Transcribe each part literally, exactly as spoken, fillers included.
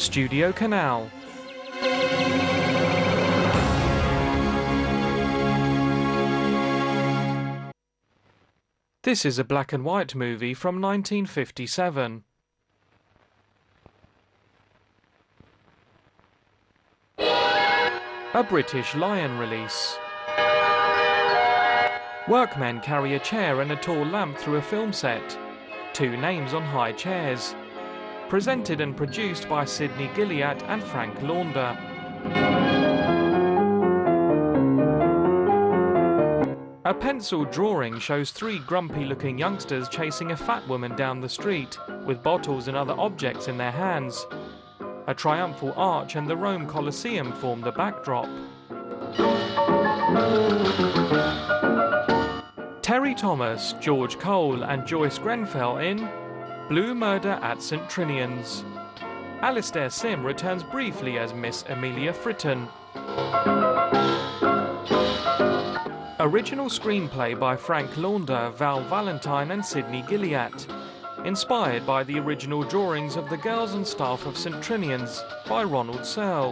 Studio Canal. This is a black and white movie from nineteen fifty-seven. A British Lion release. Workmen carry a chair and a tall lamp through a film set. Two names on high chairs. Presented and produced by Sidney Gilliatt and Frank Launder. A pencil drawing shows three grumpy-looking youngsters chasing a fat woman down the street, with bottles and other objects in their hands. A triumphal arch and the Rome Colosseum form the backdrop. Terry Thomas, George Cole and Joyce Grenfell in Blue Murder at Saint Trinian's. Alistair Sim returns briefly as Miss Amelia Fritton. Original screenplay by Frank Launder, Val Valentine and Sidney Gilliatt. Inspired by the original drawings of the Girls and Staff of Saint Trinian's by Ronald Searle.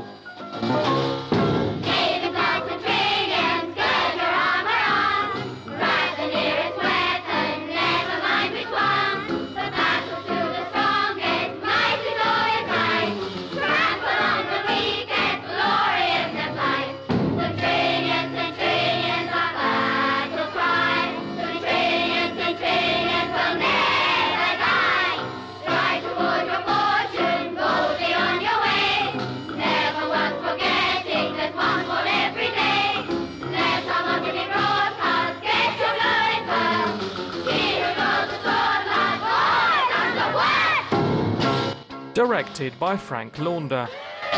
Directed by Frank Launder.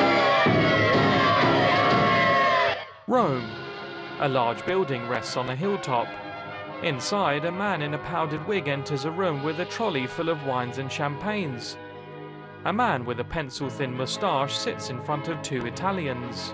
Rome. A large building rests on a hilltop. Inside, a man in a powdered wig enters a room with a trolley full of wines and champagnes. A man with a pencil-thin moustache sits in front of two Italians.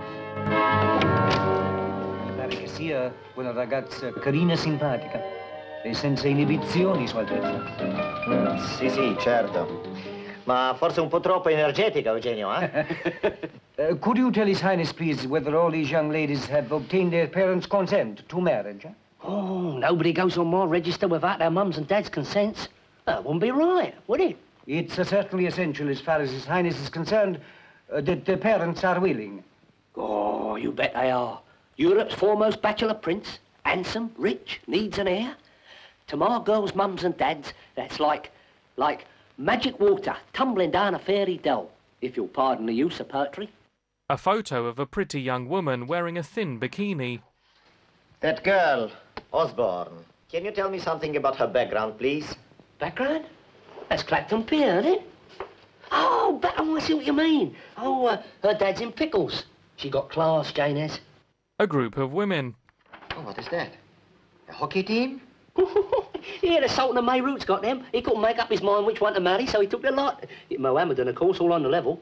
Pare che sia una ragazza carina e simpatica e senza inibizioni, Sua Altezza. Mm, sì, sì, certo. Ma forse un po' troppo energetica, Eugenio, eh? uh, could you tell His Highness, please, whether all these young ladies have obtained their parents' consent to marriage? Eh? Oh, nobody goes on my register without their mums and dads' consents. That wouldn't be right, would it? It's uh, certainly essential, as far as His Highness is concerned, uh, that the parents are willing. Oh, you bet they are. Europe's foremost bachelor prince, handsome, rich, needs an heir. To my girls' mums and dads, that's like, like magic water tumbling down a fairy dell, if you'll pardon the use of poetry. A photo of a pretty young woman wearing a thin bikini. That girl, Osborne. Can you tell me something about her background, please? Background? That's Clacton Pier, isn't it? Oh, but, oh, I see what you mean. Oh, uh, her dad's in pickles. She got class, Jane has. A group of women. Oh, what is that? A hockey team? Yeah, the Sultan of Mayrute's got them. He couldn't make up his mind which one to marry, so he took the lot. Mohammedan, of course, all on the level.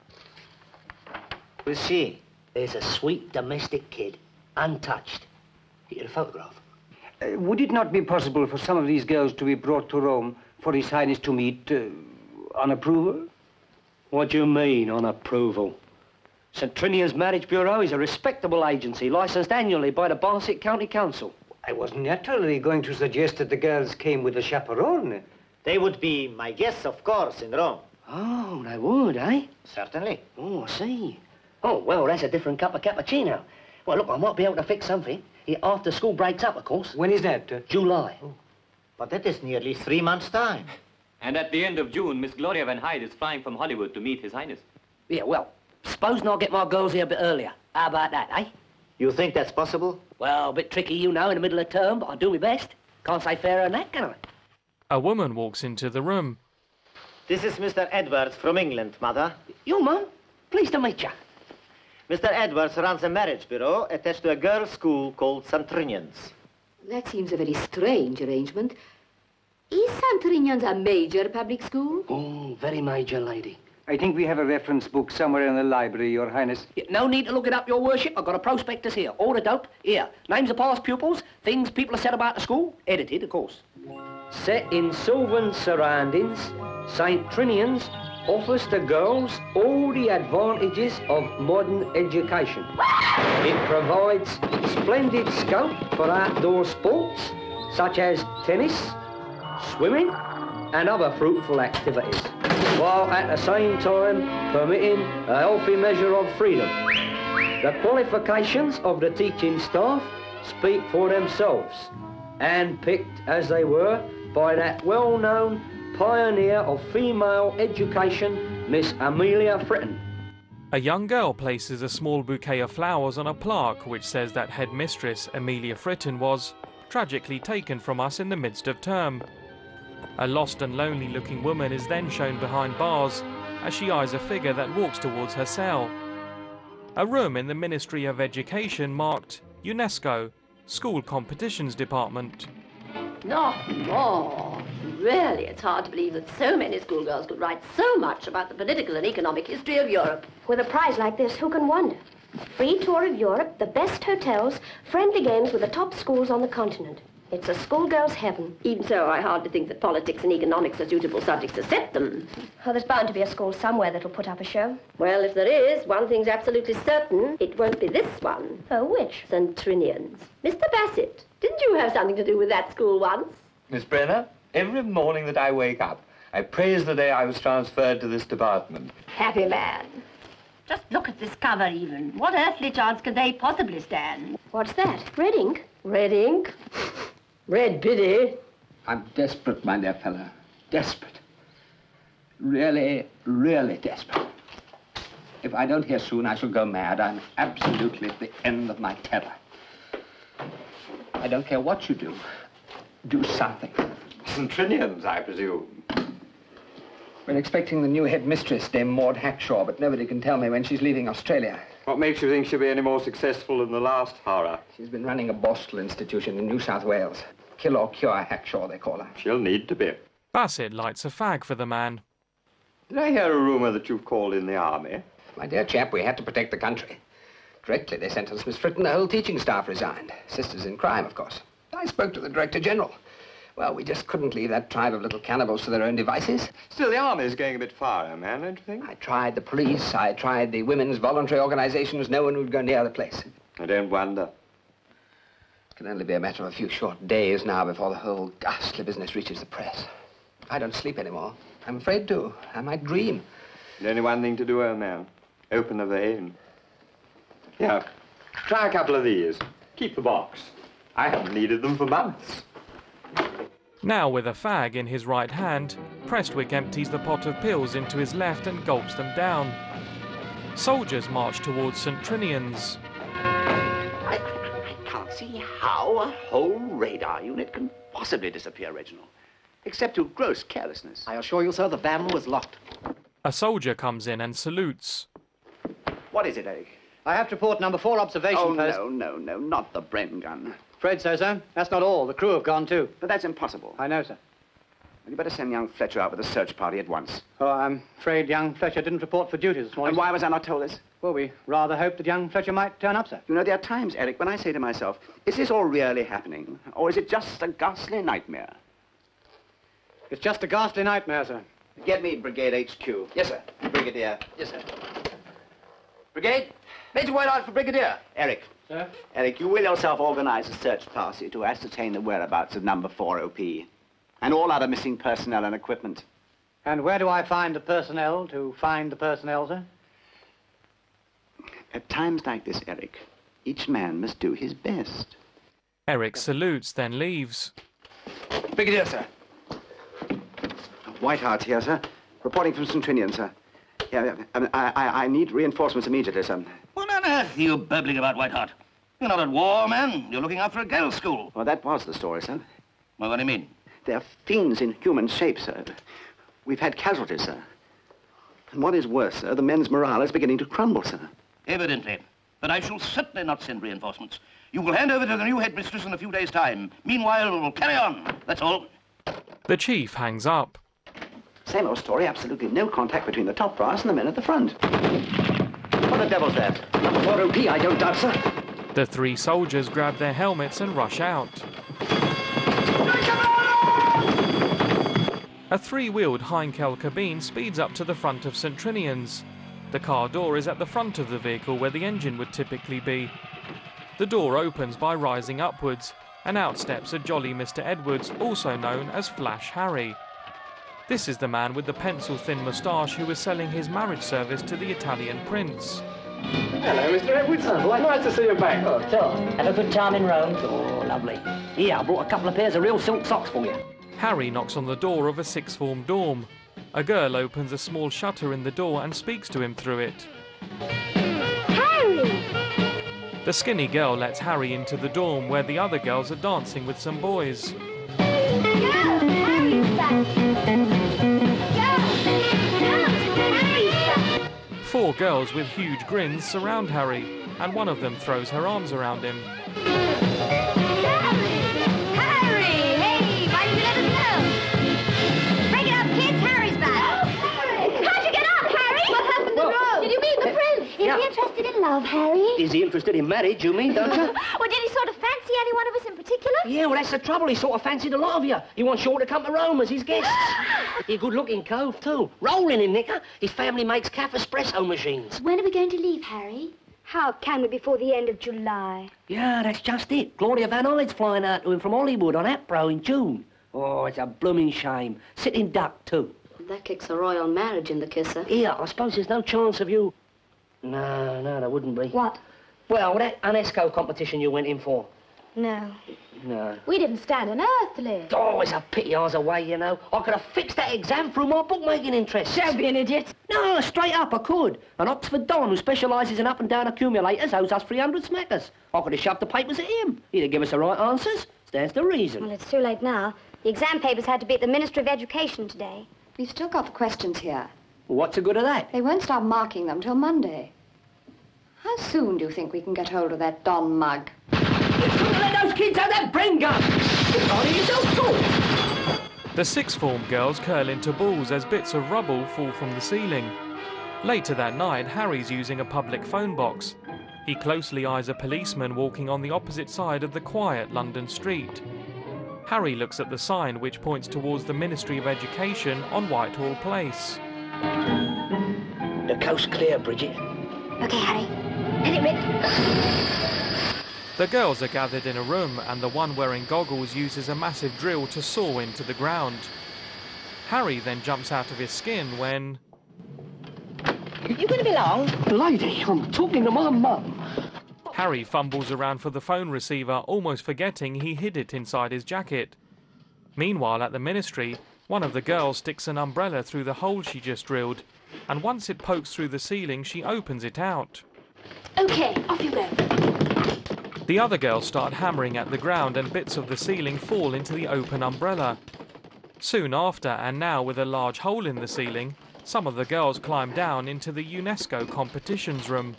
Who's she? There's a sweet domestic kid, untouched. Get a photograph. Uh, would it not be possible for some of these girls to be brought to Rome for His Highness to meet uh, on approval? What do you mean, on approval? Saint Trinian's Marriage Bureau is a respectable agency, licensed annually by the Barset County Council. I was naturally going to suggest that the girls came with a chaperone. They would be my guests, of course, in Rome. Oh, they would, eh? Certainly. Oh, I see. Oh, well, that's a different cup of cappuccino. Well, look, I might be able to fix something. Yeah, after school breaks up, of course. When is that? Uh... July. Oh. But that is nearly three months' time. And at the end of June, Miss Gloria Van Hyde is flying from Hollywood to meet His Highness. Yeah, well, supposing I'll get my girls here a bit earlier. How about that, eh? You think that's possible? Well, a bit tricky, you know, in the middle of term, but I'll do my best. Can't say fairer than that, can I? A woman walks into the room. This is Mister Edwards from England, Mother. You, Mum? Pleased to meet you. Mister Edwards runs a marriage bureau attached to a girls' school called Saint Trinian's. That seems a very strange arrangement. Is Saint Trinian's a major public school? Oh, very major, lady. I think we have a reference book somewhere in the library, Your Highness. Yeah, no need to look it up, Your Worship. I've got a prospectus here. All the dope. Here. Names of past pupils, things people have said about the school. Edited, of course. Set in sylvan surroundings, Saint Trinian's offers the girls all the advantages of modern education. It provides splendid scope for outdoor sports such as tennis, swimming and other fruitful activities, while at the same time permitting a healthy measure of freedom. The qualifications of the teaching staff speak for themselves, and picked as they were by that well-known pioneer of female education, Miss Amelia Fritton. A young girl places a small bouquet of flowers on a plaque which says that headmistress Amelia Fritton was tragically taken from us in the midst of term. A lost and lonely looking woman is then shown behind bars as she eyes a figure that walks towards her cell. A room in the Ministry of Education marked UNESCO School Competitions Department. Not more. Really, it's hard to believe that so many schoolgirls could write so much about the political and economic history of Europe. With a prize like this, who can wonder? Free tour of Europe, the best hotels, friendly games with the top schools on the continent. It's a schoolgirl's heaven. Even so, I hardly think that politics and economics are suitable subjects to set them. Oh, there's bound to be a school somewhere that'll put up a show. Well, if there is, one thing's absolutely certain. It won't be this one. Oh, which? Saint Trinian's. Mister Bassett, didn't you have something to do with that school once? Miss Brenner, every morning that I wake up, I praise the day I was transferred to this department. Happy man. Just look at this cover, even. What earthly chance can they possibly stand? What's that? Red ink? Red ink? Red biddy. I'm desperate, my dear fellow. Desperate. Really, really desperate. If I don't hear soon, I shall go mad. I'm absolutely at the end of my tether. I don't care what you do. Do something. Saint Trinian's, I presume. We're expecting the new headmistress, Dame Maud Hackshaw, but nobody can tell me when she's leaving Australia. What makes you think she'll be any more successful than the last horror? She's been running a Boston institution in New South Wales. Kill or cure Hackshaw, they call her. She'll need to be. Bassett lights a fag for the man. Did I hear a rumour that you've called in the army? My dear chap, we had to protect the country. Directly they sentenced Miss Fritton, the whole teaching staff resigned. Sisters in crime, of course. I spoke to the Director General. Well, we just couldn't leave that tribe of little cannibals to their own devices. Still, the army's going a bit far, eh, man, don't you think? I tried the police, I tried the women's voluntary organizations. No one would go near the place. I don't wonder. It can only be a matter of a few short days now before the whole ghastly business reaches the press. I don't sleep anymore. I'm afraid to. I might dream. There's only one thing to do, old man. Open a vein. Yeah, try a couple of these. Keep the box. I haven't needed them for months. Now with a fag in his right hand, Prestwick empties the pot of pills into his left and gulps them down. Soldiers march towards Saint Trinian's. I, I can't see how a whole radar unit can possibly disappear, Reginald. Except through gross carelessness. I assure you, sir, the van was locked. A soldier comes in and salutes. What is it, Eric? I have to report number four observation oh, post. no, no, no, not the Bren gun. Afraid so, sir. That's not all. The crew have gone, too. But that's impossible. I know, sir. Well, you better send young Fletcher out with a search party at once. Oh, I'm afraid young Fletcher didn't report for duty this morning. And why was I not told this? Well, we rather hoped that young Fletcher might turn up, sir. You know, there are times, Eric, when I say to myself, is this all really happening? Or is it just a ghastly nightmare? It's just a ghastly nightmare, sir. Get me Brigade H Q. Yes, sir. Brigadier. Yes, sir. Brigade, Major Whiteheart for Brigadier. Eric. Sir? Eric, you will yourself organize a search party to ascertain the whereabouts of number four O P and all other missing personnel and equipment. And where do I find the personnel to find the personnel, sir? At times like this, Eric, each man must do his best. Eric salutes, then leaves. Brigadier, sir. Whiteheart here, sir. Reporting from Saint Trinian, sir. Yeah, I, I, I need reinforcements immediately, sir. What on earth are you burbling about, Whiteheart? You're not at war, man. You're looking after a girls' school. Well, that was the story, sir. Well, what do you mean? They're fiends in human shape, sir. We've had casualties, sir. And what is worse, sir, the men's morale is beginning to crumble, sir. Evidently. But I shall certainly not send reinforcements. You will hand over to the new headmistress in a few days' time. Meanwhile, carry on. That's all. The chief hangs up. Same old story, absolutely no contact between the top brass and the men at the front. What the devil's that? Number four O P, I don't doubt, sir. The three soldiers grab their helmets and rush out. A three-wheeled Heinkel cabine speeds up to the front of St Trinian's. The car door is at the front of the vehicle where the engine would typically be. The door opens by rising upwards, and out steps a jolly Mister Edwards, also known as Flash Harry. This is the man with the pencil-thin moustache who was selling his marriage service to the Italian prince. Hello, Mister Edwards. Oh, nice to see you back. Oh, Tom, have a good time in Rome. Oh, lovely. Here, I brought a couple of pairs of real silk socks for you. Harry knocks on the door of a sixth-form dorm. A girl opens a small shutter in the door and speaks to him through it. Harry! The skinny girl lets Harry into the dorm where the other girls are dancing with some boys. Go! Harry's back! Go! Go! Harry's back! Four girls with huge grins surround Harry, and one of them throws her arms around him. Is he interested in love, Harry? Is he interested in marriage, you mean, don't you? Or did he sort of fancy any one of us in particular? Yeah, well, that's the trouble. He sort of fancied a lot of you. He wants you all to come to Rome as his guests. He's a good-looking cove, too. Rolling in knicker. His family makes calf espresso machines. When are we going to leave, Harry? How can we before the end of July? Yeah, that's just it. Gloria Van Hyde's flying out to him from Hollywood on Apro in June. Oh, it's a blooming shame. Sitting duck, too. That kicks a royal marriage in the kisser. Yeah, I suppose there's no chance of you... No, no, there wouldn't be. What? Well, that UNESCO competition you went in for. No. No. We didn't stand an earthly. Oh, it's a pity I was away, you know. I could have fixed that exam through my bookmaking interests. Don't be an idiot. No, straight up, I could. An Oxford Don who specialises in up-and-down accumulators owes us three hundred smackers. I could have shoved the papers at him. He'd have given us the right answers. Stands to reason. Well, it's too late now. The exam papers had to be at the Ministry of Education today. We've still got the questions here. Well, what's the good of that? They won't start marking them till Monday. How soon do you think we can get hold of that Don mug? You couldn't let those kids have that brain gun! You're finding yourself too! The sixth-form girls curl into balls as bits of rubble fall from the ceiling. Later that night, Harry's using a public phone box. He closely eyes a policeman walking on the opposite side of the quiet London street. Harry looks at the sign which points towards the Ministry of Education on Whitehall Place. The coast's clear, Bridget. OK, Harry. Let it rip. The girls are gathered in a room, and the one wearing goggles uses a massive drill to saw into the ground. Harry then jumps out of his skin when... You going to be long? Lady, I'm talking to my mum. Harry fumbles around for the phone receiver, almost forgetting he hid it inside his jacket. Meanwhile, at the ministry, one of the girls sticks an umbrella through the hole she just drilled, and once it pokes through the ceiling, she opens it out. OK, off you go. The other girls start hammering at the ground, and bits of the ceiling fall into the open umbrella. Soon after, and now with a large hole in the ceiling, some of the girls climb down into the UNESCO competitions room.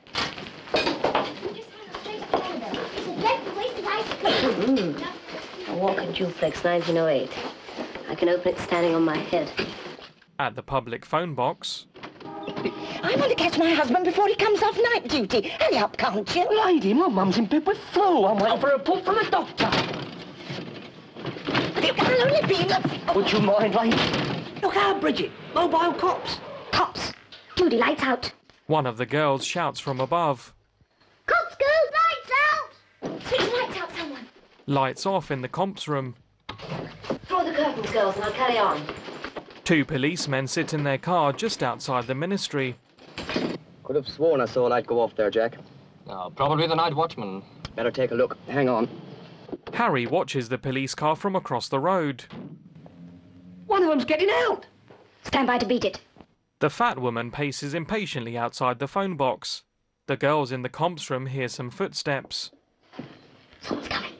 A Walker Duplex nineteen oh eight. I can open it standing on my head. At the public phone box... I want to catch my husband before he comes off night duty. Hurry up, can't you? Lady, my mum's in bed with flu. I'm waiting for a report from the doctor. But it will only be the... Would you mind, lady? Look out, Bridget. Mobile cops. Cops. Judy, lights out. One of the girls shouts from above. Cops, go! Lights out! Switch the lights out, someone. Lights off in the comps room. Draw the curtains, girls, and I'll carry on. Two policemen sit in their car just outside the ministry. Could have sworn I saw a light go off there, Jack. Oh, probably the night watchman. Better take a look. Hang on. Harry watches the police car from across the road. One of them's getting out. Stand by to beat it. The fat woman paces impatiently outside the phone box. The girls in the comps room hear some footsteps. Someone's coming.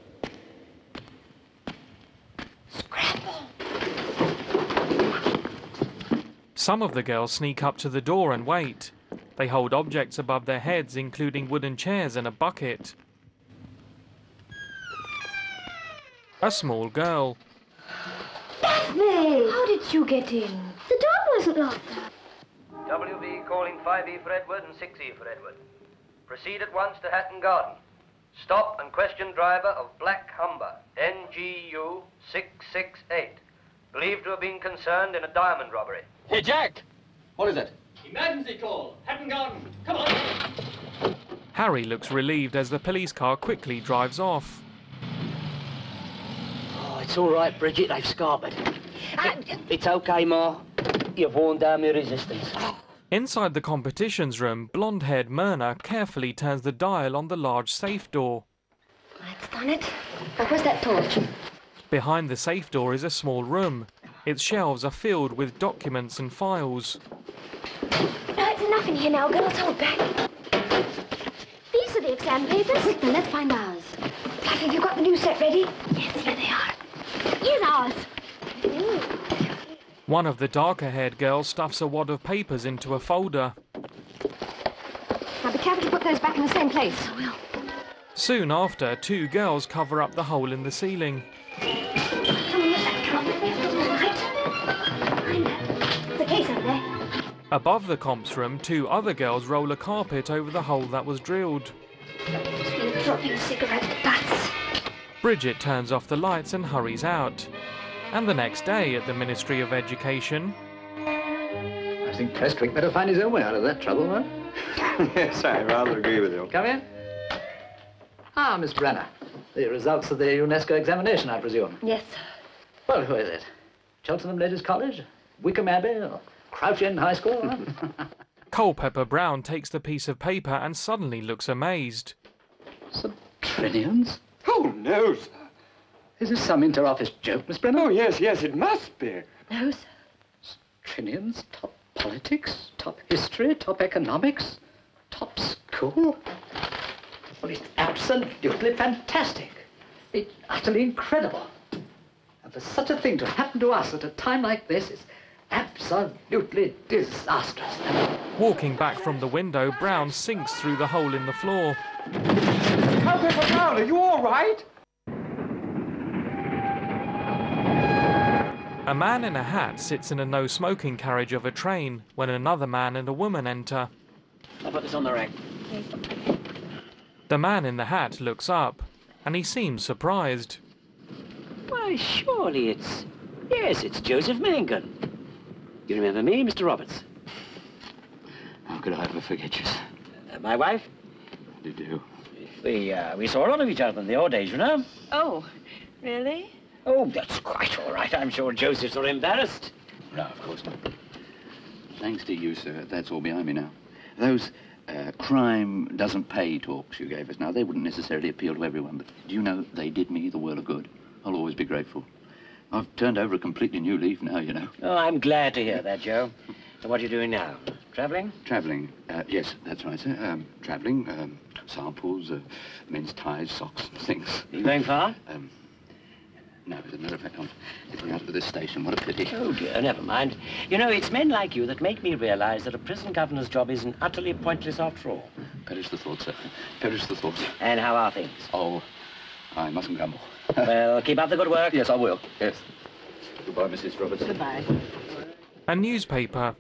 Scramble. Some of the girls sneak up to the door and wait. They hold objects above their heads, including wooden chairs and a bucket. A small girl. Daphne! How did you get in? The door wasn't locked. W V calling five E for Edward and six E for Edward. Proceed at once to Hatton Garden. Stop and question driver of Black Humber, N G U six six eight. Believed to have been concerned in a diamond robbery. Hey, Jack! What is it? Emergency call. Hatton Garden. Come on. Harry looks relieved as the police car quickly drives off. Oh, it's all right, Bridget. They've scarpered. It's okay, Ma. You've worn down my resistance. Inside the competitions room, blonde-haired Myrna carefully turns the dial on the large safe door. That's done it. Now, where's that torch? Behind the safe door is a small room. Its shelves are filled with documents and files. No, it's enough in here now, girls. Hold back. These are the exam papers. Quick, then, let's find ours. Fluffy, have you got the new set ready? Yes, here they are. Here's ours. Ooh. One of the darker-haired girls stuffs a wad of papers into a folder. Now, be careful to put those back in the same place. I will. Soon after, two girls cover up the hole in the ceiling. Come on, let that come. All right. Behind that. There's a case over there. Above the comps room, two other girls roll a carpet over the hole that was drilled. It's been dropping cigarette butts. Bridget turns off the lights and hurries out. And the next day at the Ministry of Education... I think Prestwick better find his own way out of that trouble, huh? Yes, I rather agree with you. Come in. Ah, Miss Brenner. The results of the UNESCO examination, I presume. Yes. Well, who is it? Cheltenham Ladies College? Wickham Abbey? Or Crouch End High School? Huh? Culpepper Brown takes the piece of paper and suddenly looks amazed. Centennians? Oh, no, sir. Is this some inter-office joke, Miss Brenner? Oh, yes, yes, it must be. No, sir. Centennians? Top politics? Top history? Top economics? Top school? Well, it's absolutely fantastic. It's utterly incredible. And for such a thing to happen to us at a time like this is absolutely disastrous. Walking back from the window, Brown sinks through the hole in the floor. Culpepper Brown, are you all right? A man in a hat sits in a no-smoking carriage of a train when another man and a woman enter. I'll put this on the rack. The man in the hat looks up, and he seems surprised. Why, surely it's... Yes, it's Joseph Mangan. You remember me, Mister Roberts? How could I ever forget you, sir? Uh, my wife? How do you do? We, uh, we saw a lot of each other in the old days, you know. Oh, really? Oh, that's quite all right. I'm sure Joseph's not embarrassed. No, of course not. Thanks to you, sir. That's all behind me now. Those uh, crime doesn't pay talks you gave us now, they wouldn't necessarily appeal to everyone, but do you know, they did me the world of good. I'll always be grateful. I've turned over a completely new leaf now, you know. Oh, I'm glad to hear that, Joe. So what are you doing now? Travelling? Travelling. Uh, yes, that's right, sir. Um, travelling, um, samples, uh, men's ties, socks and things. Are you going far? Um, no, as a matter of fact, I'm getting out of this station. What a pity. Oh, dear, never mind. You know, it's men like you that make me realise that a prison governor's job isn't utterly pointless after all. Perish the thought, sir. Perish the thought. And how are things? Oh, I mustn't grumble. Well, keep up the good work. Yes, I will. Yes. Goodbye, Missus Roberts. Goodbye. A newspaper.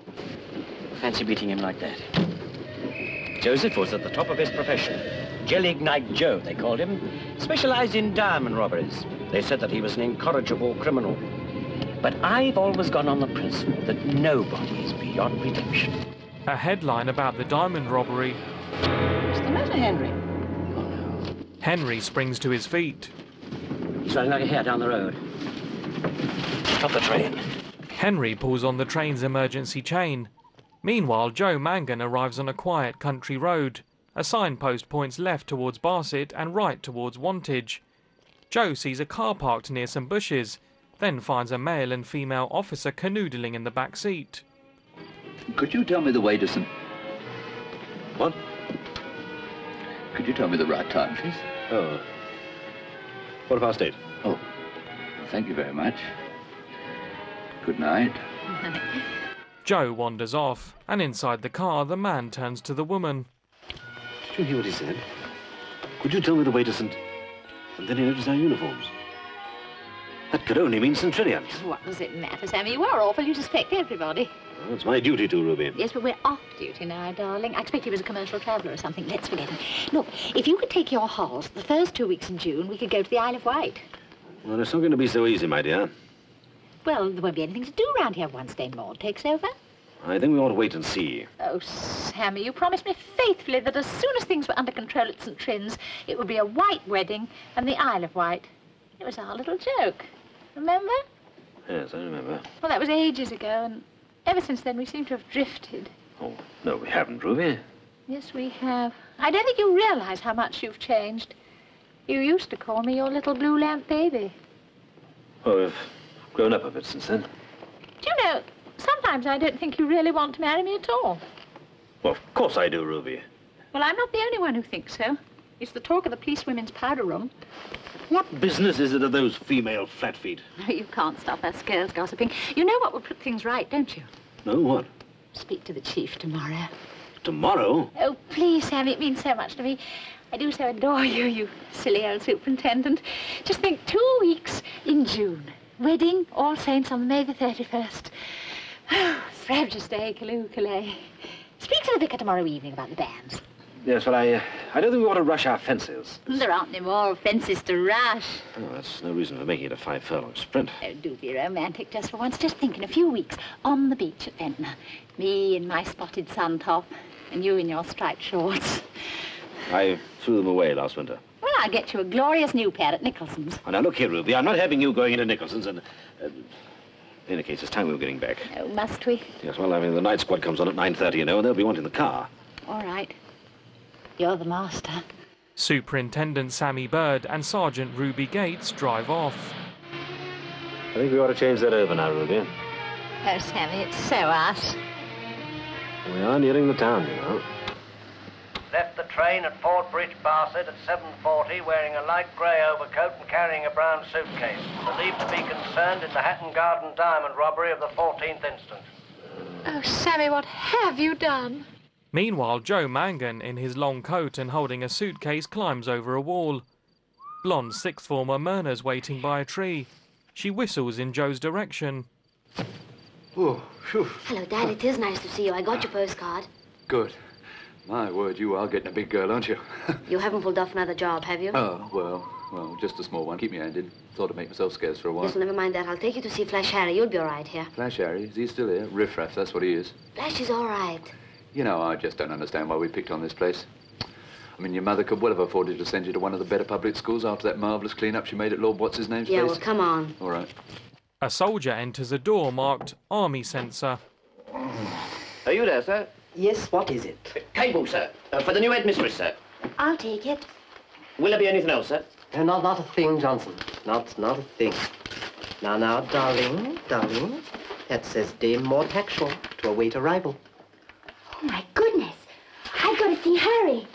Fancy meeting him like that. Joseph was at the top of his profession. Jelly-Ignite Joe, they called him. Specialised in diamond robberies. They said that he was an incorrigible criminal. But I've always gone on the principle that nobody is beyond redemption. A headline about the diamond robbery. What's the matter, Henry? Henry springs to his feet. He's running like a hare down the road. Stop the train. Henry pulls on the train's emergency chain. Meanwhile, Joe Mangan arrives on a quiet country road. A signpost points left towards Barset and right towards Wantage. Joe sees a car parked near some bushes, then finds a male and female officer canoodling in the back seat. Could you tell me the way to Saint... What? Could you tell me the right time, please? Oh. Quarter past eight. Oh, thank you very much. Good night. Joe wanders off, and inside the car, the man turns to the woman. Did you hear what he said? Could you tell me the way to Saint... And then he noticed our uniforms. That could only mean Centennians. What does it matter, Sammy? You are awful. You suspect everybody. Well, it's my duty to, Ruby. Yes, but we're off duty now, darling. I expect he was a commercial traveller or something. Let's forget him. Look, if you could take your horse the first two weeks in June, we could go to the Isle of Wight. Well, it's not going to be so easy, my dear. Well, there won't be anything to do round here once Dame Maud takes over. I think we ought to wait and see. Oh, Sammy, you promised me faithfully that as soon as things were under control at Saint Trin's, it would be a white wedding and the Isle of Wight. It was our little joke. Remember? Yes, I remember. Well, that was ages ago, and ever since then we seem to have drifted. Oh, no, we haven't, Ruby. Yes, we have. I don't think you realize how much you've changed. You used to call me your little blue lamp baby. Oh, we've grown up a bit since then. Do you know, sometimes I don't think you really want to marry me at all. Well, of course I do, Ruby. Well, I'm not the only one who thinks so. It's the talk of the police women's powder room. What business is it of those female flat feet? No, you can't stop us girls gossiping. You know what would put things right, don't you? No, what? Speak to the chief tomorrow. Tomorrow? Oh, please, Sammy, it means so much to me. I do so adore you, you silly old superintendent. Just think, two weeks in June. Wedding, All Saints on May the thirty-first. Oh, frabjous day, Callooh, Calais. Speak to the vicar tomorrow evening about the bands. Yes, well, I, uh, I don't think we ought to rush our fences. There aren't any more fences to rush. Oh, that's no reason for making it a five-furlong sprint. Oh, do be romantic just for once. Just think, in a few weeks, on the beach at Ventnor. Me in my spotted sun top, and you in your striped shorts. I threw them away last winter. Well, I'll get you a glorious new pair at Nicholson's. Oh, now, look here, Ruby. I'm not having you going into Nicholson's and... Uh, in any case, it's time we were getting back. Oh, must we? Yes, well, I mean, the night squad comes on at nine thirty, you know, and they'll be wanting the car. All right. You're the master. Superintendent Sammy Bird and Sergeant Ruby Gates drive off. I think we ought to change that over now, Ruby. Oh, Sammy, it's so us. We are nearing the town, you know. Left the train at Fort Bridge, Barset at seven forty, wearing a light grey overcoat and carrying a brown suitcase. Believed to be concerned in the Hatton Garden diamond robbery of the fourteenth instant. Oh, Sammy, what have you done? Meanwhile, Joe Mangan, in his long coat and holding a suitcase, climbs over a wall. Blonde sixth former Myrna's waiting by a tree. She whistles in Joe's direction. Oh, phew. Hello, Dad. It is nice to see you. I got your postcard. Good. My word, you are getting a big girl, aren't you? You haven't pulled off another job, have you? Oh, well, well, just a small one. Keep me handed. Thought I'd make myself scarce for a while. Yes, well, never mind that. I'll take you to see Flash Harry. You'll be all right here. Flash Harry, is he still here? Riff-raff, that's what he is. Flash is all right. You know, I just don't understand why we picked on this place. I mean, your mother could well have afforded to send you to one of the better public schools after that marvellous clean-up she made at Lord What's-His-Name's Yeah, place. well, come on. All right. A soldier enters a door marked Army Censor. Are you there, sir? Yes, what is it? Cable, sir. Uh, for the new headmistress, sir. I'll take it. Will there be anything else, sir? Uh, not, not a thing, Johnson. Not, not a thing. Now, now, darling, darling. That says Dame Maud Hackshaw to await arrival. Oh, my goodness. I've got to see Harry.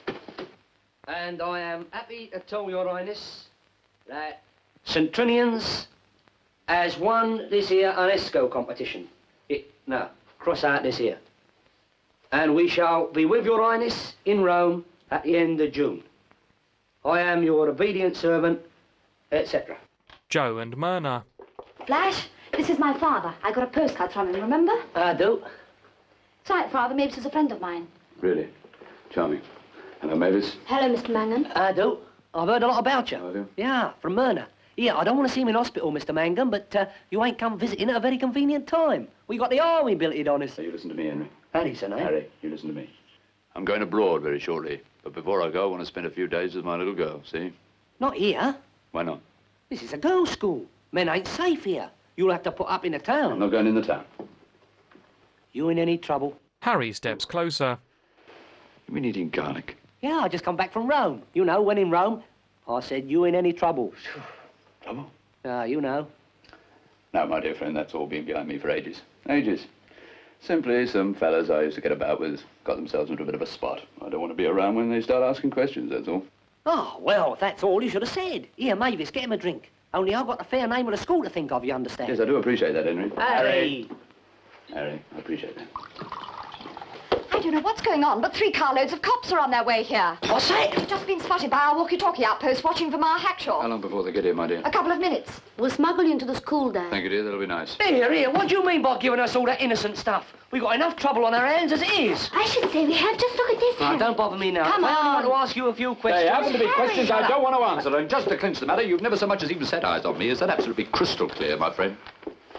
And I am happy to tell your Highness that Saint Trinians has won this here UNESCO competition. It, no, cross out this here. And we shall be with your Highness in Rome at the end of June. I am your obedient servant, et cetera. Joe and Myrna. Flash, this is my father. I got a postcard from him, remember? I do. Sorry, Father. Mavis is a friend of mine. Really? Charming. Hello, Mavis. Hello, Mister Mangan. I do. I've heard a lot about you. Have you? Yeah, from Myrna. Yeah, I don't want to see him in hospital, Mister Mangan, but uh, you ain't come visiting at a very convenient time. We got the army built in on us. Hey, you listen to me, Henry. Harry, sir, eh? Harry, you listen to me. I'm going abroad very shortly, but before I go, I want to spend a few days with my little girl, see? Not here. Why not? This is a girls' school. Men ain't safe here. You'll have to put up in the town. I'm not going in the town. You in any trouble? Harry steps closer. You been eating garlic? Yeah, I just come back from Rome. You know, when in Rome, I said, you in any trouble? Trouble? Ah, you know. No, my dear friend, that's all been behind me for ages. Ages. Simply some fellas I used to get about with got themselves into a bit of a spot. I don't want to be around when they start asking questions, that's all. Oh, well, if that's all you should have said. Here, Mavis, get him a drink. Only I've got the fair name of the school to think of, you understand? Yes, I do appreciate that, Henry. Harry! Harry, I appreciate that. I don't know what's going on, but three carloads of cops are on their way here. What's that? We've just been spotted by our walkie-talkie outpost watching for Ma Hackshaw. How long before they get here, my dear? A couple of minutes. We'll smuggle you into the school, Dad. Thank you, dear. That'll be nice. Here, here, what do you mean by giving us all that innocent stuff? We've got enough trouble on our hands as it is. I should say we have. Just look at this, Right, Harry. don't bother me now. Come I only on. want to ask you a few questions. They happen to be Harry. questions I don't want to answer, and just to clinch the matter, you've never so much as even set eyes on me. Is that absolutely crystal clear, my friend?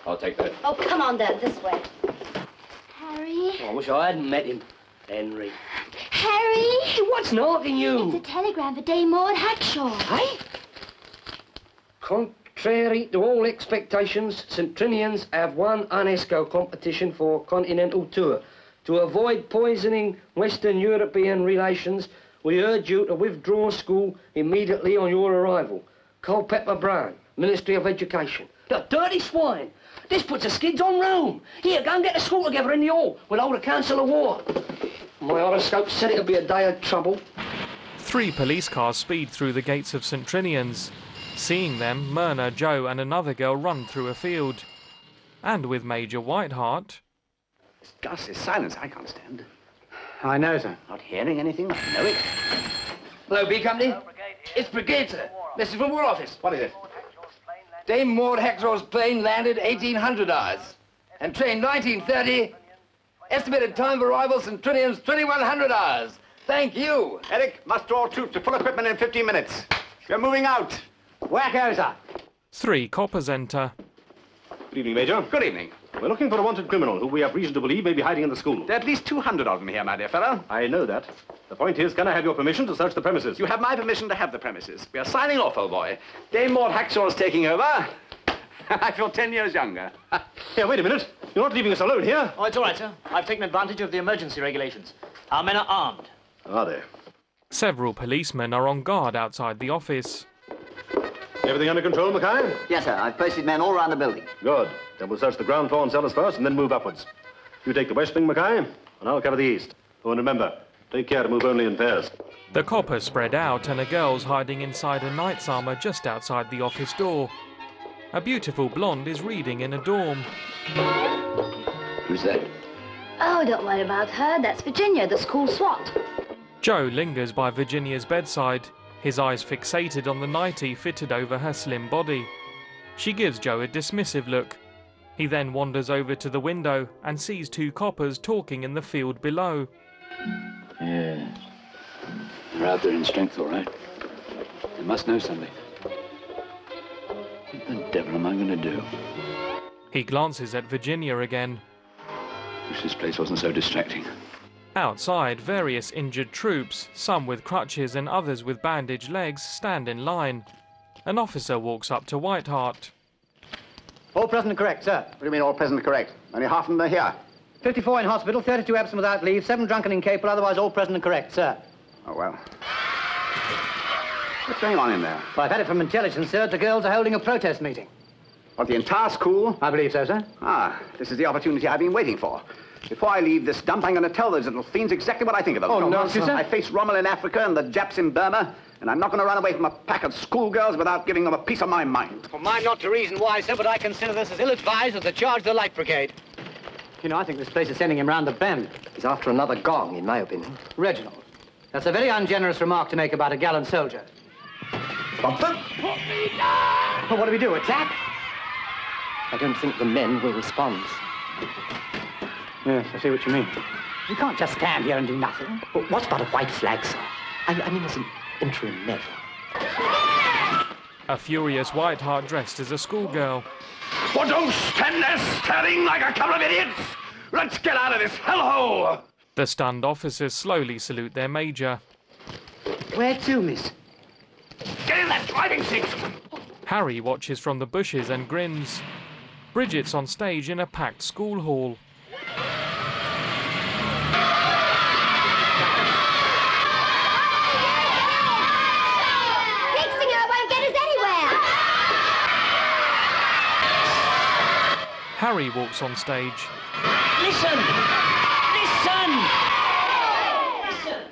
I'll take that. Oh, come on, Dad, this way. Harry? Oh, I wish I hadn't met him. Henry. Harry? What's knocking you? It's a telegram for Dame Maud Hackshaw. Hey? Contrary to all expectations, St Trinians have won UNESCO competition for continental tour. To avoid poisoning Western European relations, we urge you to withdraw school immediately on your arrival. Culpeper Brown, Ministry of Education. The dirty swine! This puts the skids on Rome. Here, go and get the school together in the hall. We'll hold a council of war. My horoscope said it'll be a day of trouble. Three police cars speed through the gates of St Trinians. Seeing them, Myrna, Joe and another girl run through a field. And with Major Whiteheart... This ghastly silence I can't stand. I know, sir. Not hearing anything, I know it. Hello, B Company. It's Brigade, sir. This is from War Office. What is it? Dame Maud Hackshaw's plane landed eighteen hundred hours. And train nineteen thirty. Estimated time of arrival St Trinians twenty-one hundred hours. Thank you. Eric, muster all troops to full equipment in fifteen minutes. We're moving out. Wacko, sir. Three coppers enter. Good evening, Major. Good evening. We're looking for a wanted criminal who we have reason to believe may be hiding in the school. There are at least two hundred of them here, my dear fellow. I know that. The point is, can I have your permission to search the premises? You have my permission to have the premises. We are signing off, old boy. Dame Maud Hackshaw's taking over. I feel ten years younger. Here, wait a minute. You're not leaving us alone here. Oh, it's all right, sir. I've taken advantage of the emergency regulations. Our men are armed. Are they? Several policemen are on guard outside the office. Everything under control, Mackay? Yes, sir. I've posted men all around the building. Good. Then we'll search the ground floor and cellars first and then move upwards. You take the west wing, Mackay, and I'll cover the east. Oh, and remember, take care to move only in pairs. The coppers spread out and a girl's hiding inside a knight's armour just outside the office door. A beautiful blonde is reading in a dorm. Who's that? Oh, don't worry about her. That's Virginia, the school SWAT. Joe lingers by Virginia's bedside, his eyes fixated on the nightie fitted over her slim body. She gives Joe a dismissive look. He then wanders over to the window and sees two coppers talking in the field below. Yeah. They're out there in strength, all right. They must know something. What the devil am I going to do? He glances at Virginia again. Wish this place wasn't so distracting. Outside, various injured troops, some with crutches and others with bandaged legs, stand in line. An officer walks up to Whiteheart. All present and correct, sir. What do you mean all present and correct? Only half of them are here. fifty-four in hospital, thirty-two absent without leave, seven drunken incapable, otherwise all present and correct, sir. Oh, well. What's going on in there? Well, I've had it from intelligence, sir. The girls are holding a protest meeting. What, the entire school? I believe so, sir. Ah, this is the opportunity I've been waiting for. Before I leave this dump, I'm going to tell those little fiends exactly what I think of them. Oh, no, sir. I face Rommel in Africa and the Japs in Burma, and I'm not going to run away from a pack of schoolgirls without giving them a piece of my mind. Well, mine not to reason why, sir, but I consider this as ill-advised as the charge of the Light Brigade. You know, I think this place is sending him round the bend. He's after another gong, in my opinion. Reginald, that's a very ungenerous remark to make about a gallant soldier. Bumper? Well, what do we do, attack? I don't think the men will respond. Yes, I see what you mean. We can't just stand here and do nothing. But what about a white flag, sir? I, I mean, as an interim measure. A furious Whiteheart dressed as a schoolgirl. Well, don't stand there staring like a couple of idiots! Let's get out of this hellhole! The stunned officers slowly salute their major. Where to, miss? Get in that driving seat! Harry watches from the bushes and grins. Bridget's on stage in a packed school hall. Mixing her won't get us anywhere. Harry walks on stage. Listen! Listen! Listen!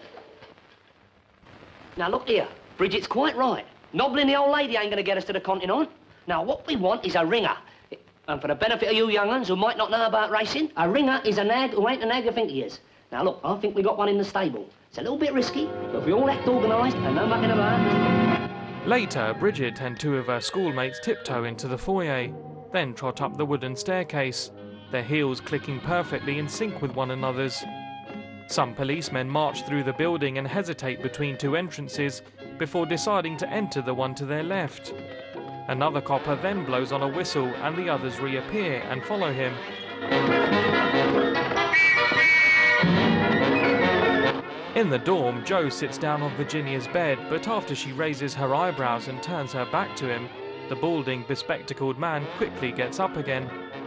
Now, look here. Bridget's quite right. Nobbling the old lady ain't going to get us to the continent. Now, what we want is a ringer. And for the benefit of you young uns who might not know about racing, a ringer is a nag who ain't the nag you think he is. Now, look, I think we got one in the stable. It's a little bit risky, but if we all act organised and no mucking about... Later, Bridget and two of her schoolmates tiptoe into the foyer, then trot up the wooden staircase, their heels clicking perfectly in sync with one another's. Some policemen march through the building and hesitate between two entrances before deciding to enter the one to their left. Another copper then blows on a whistle and the others reappear and follow him. In the dorm, Jo sits down on Virginia's bed, but after she raises her eyebrows and turns her back to him, the balding, bespectacled man quickly gets up again.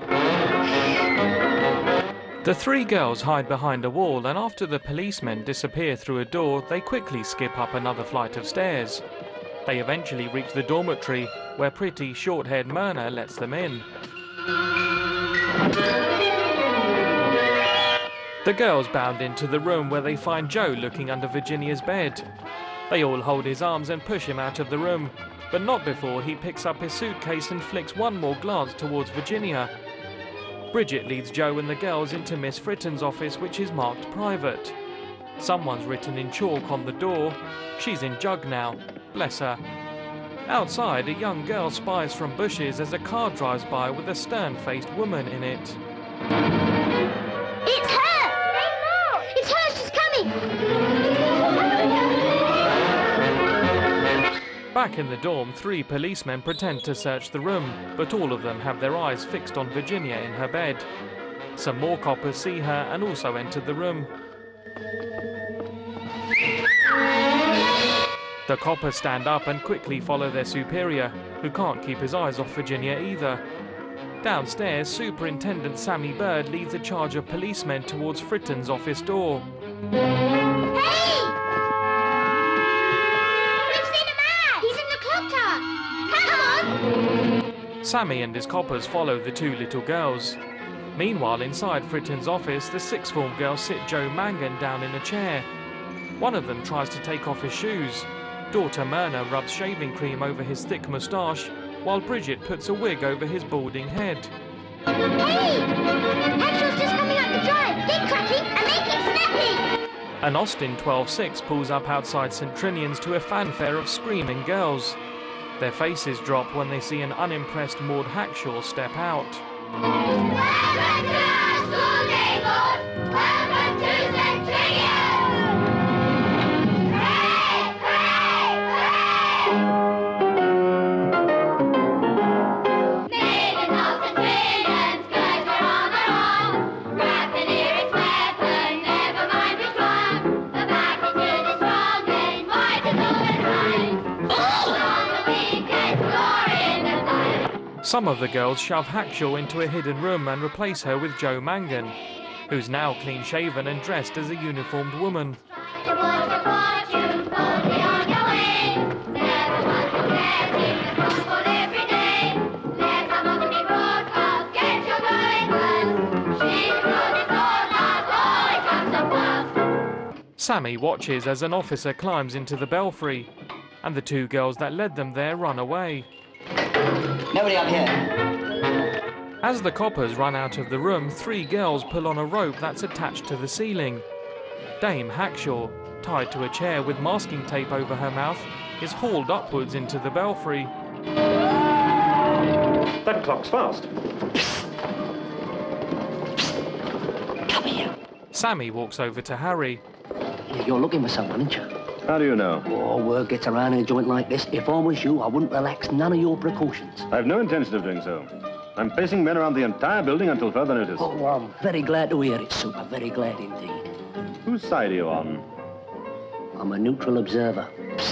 The three girls hide behind a wall, and after the policemen disappear through a door, they quickly skip up another flight of stairs. They eventually reach the dormitory, where pretty, short-haired Myrna lets them in. The girls bound into the room, where they find Jo looking under Virginia's bed. They all hold his arms and push him out of the room, but not before he picks up his suitcase and flicks one more glance towards Virginia. Bridget leads Jo and the girls into Miss Fritton's office, which is marked private. Someone's written in chalk on the door, "She's in jug now, bless her." Outside, a young girl spies from bushes as a car drives by with a stern-faced woman in it. It's her! It's her, she's coming! Back in the dorm, three policemen pretend to search the room, but all of them have their eyes fixed on Virginia in her bed. Some more coppers see her and also enter the room. The coppers stand up and quickly follow their superior, who can't keep his eyes off Virginia either. Downstairs, Superintendent Sammy Bird leads a charge of policemen towards Fritton's office door. Sammy and his coppers follow the two little girls. Meanwhile, inside Fritton's office, the sixth form girls sit Joe Mangan down in a chair. One of them tries to take off his shoes. Daughter Myrna rubs shaving cream over his thick moustache, while Bridget puts a wig over his balding head. Hey! Hatchell's just coming up the drive. Get cracking and make it snappy! An Austin twelve six pulls up outside Saint Trinian's to a fanfare of screaming girls. Their faces drop when they see an unimpressed Maud Hackshaw step out. Welcome to our school day, Maud! Welcome to Saint Trinian! Hooray! Hooray! Hooray! Maidenholds and Trinians, guys, we're on our own. Grab the nearest weapon, never mind which one. The battle to the strongest, might as well as right. Some of the girls shove Hackshaw into a hidden room and replace her with Joe Mangan, who's now clean-shaven and dressed as a uniformed woman. Sammy watches as an officer climbs into the belfry, and the two girls that led them there run away. Nobody up here. As the coppers run out of the room, three girls pull on a rope that's attached to the ceiling. Dame Hackshaw, tied to a chair with masking tape over her mouth, is hauled upwards into the belfry. That clock's fast. Come here. Sammy walks over to Harry. You're looking for someone, aren't you? How do you know? Oh, word gets around in a joint like this. If I was you, I wouldn't relax none of your precautions. I've no intention of doing so. I'm pacing men around the entire building until further notice. Oh, I'm very glad to hear it, Super. Very glad indeed. Whose side are you on? I'm a neutral observer.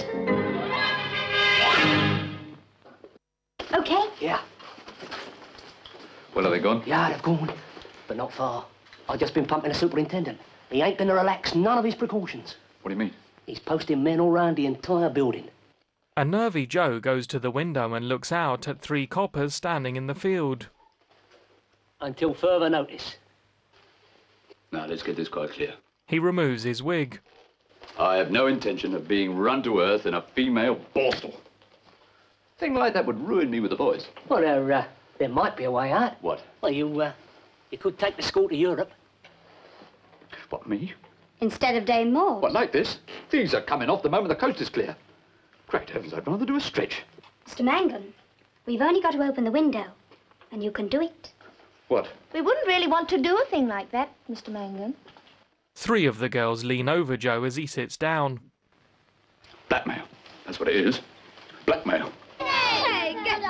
Okay? Yeah. Well, are they gone? Yeah, they've gone. But not far. I've just been pumping the superintendent. He ain't gonna relax none of his precautions. What do you mean? He's posting men all round the entire building. A nervy Joe goes to the window and looks out at three coppers standing in the field. Until further notice. Now, let's get this quite clear. He removes his wig. I have no intention of being run to earth in a female borstal. Thing like that would ruin me with the boys. Well, there, uh, there might be a way out. What? Well, you, uh, you could take the school to Europe. What, me? Instead of Dame Maud. What, like this? These are coming off the moment the coast is clear. Great heavens, I'd rather do a stretch. Mister Mangan, we've only got to open the window, and you can do it. What? We wouldn't really want to do a thing like that, Mister Mangan. Three of the girls lean over Joe as he sits down. Blackmail. That's what it is. Blackmail. Hey, get back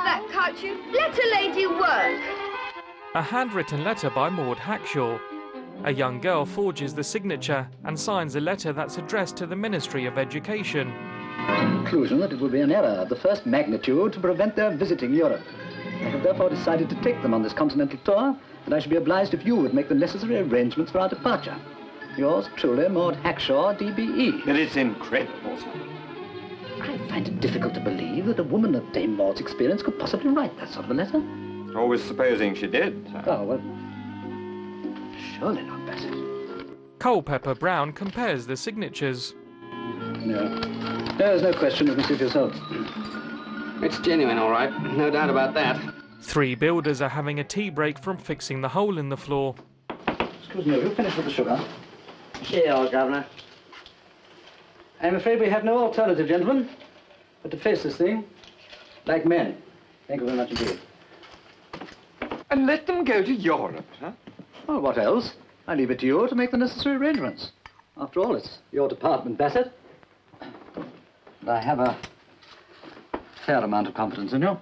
about you. Let a lady work. A handwritten letter by Maud Hackshaw. A young girl forges the signature and signs a letter that's addressed to the Ministry of Education. Conclusion that it would be an error of the first magnitude to prevent their visiting Europe. I have therefore decided to take them on this continental tour, and I should be obliged if you would make the necessary arrangements for our departure. Yours truly, Maud Hackshaw, D B E. But it's incredible, sir. I find it difficult to believe that a woman of Dame Maud's experience could possibly write that sort of a letter. Always supposing she did, sir. Oh, well, surely not better. Culpepper Brown compares the signatures. No, there's no question you can see for yourself. It's genuine, all right. No doubt about that. Three builders are having a tea break from fixing the hole in the floor. Excuse me, have you finished with the sugar? Sure, Governor. I'm afraid we have no alternative, gentlemen, but to face this thing like men. Thank you very much indeed. And let them go to Europe, huh? Well, what else? I leave it to you to make the necessary arrangements. After all, it's your department, Bassett. And I have a fair amount of confidence in you.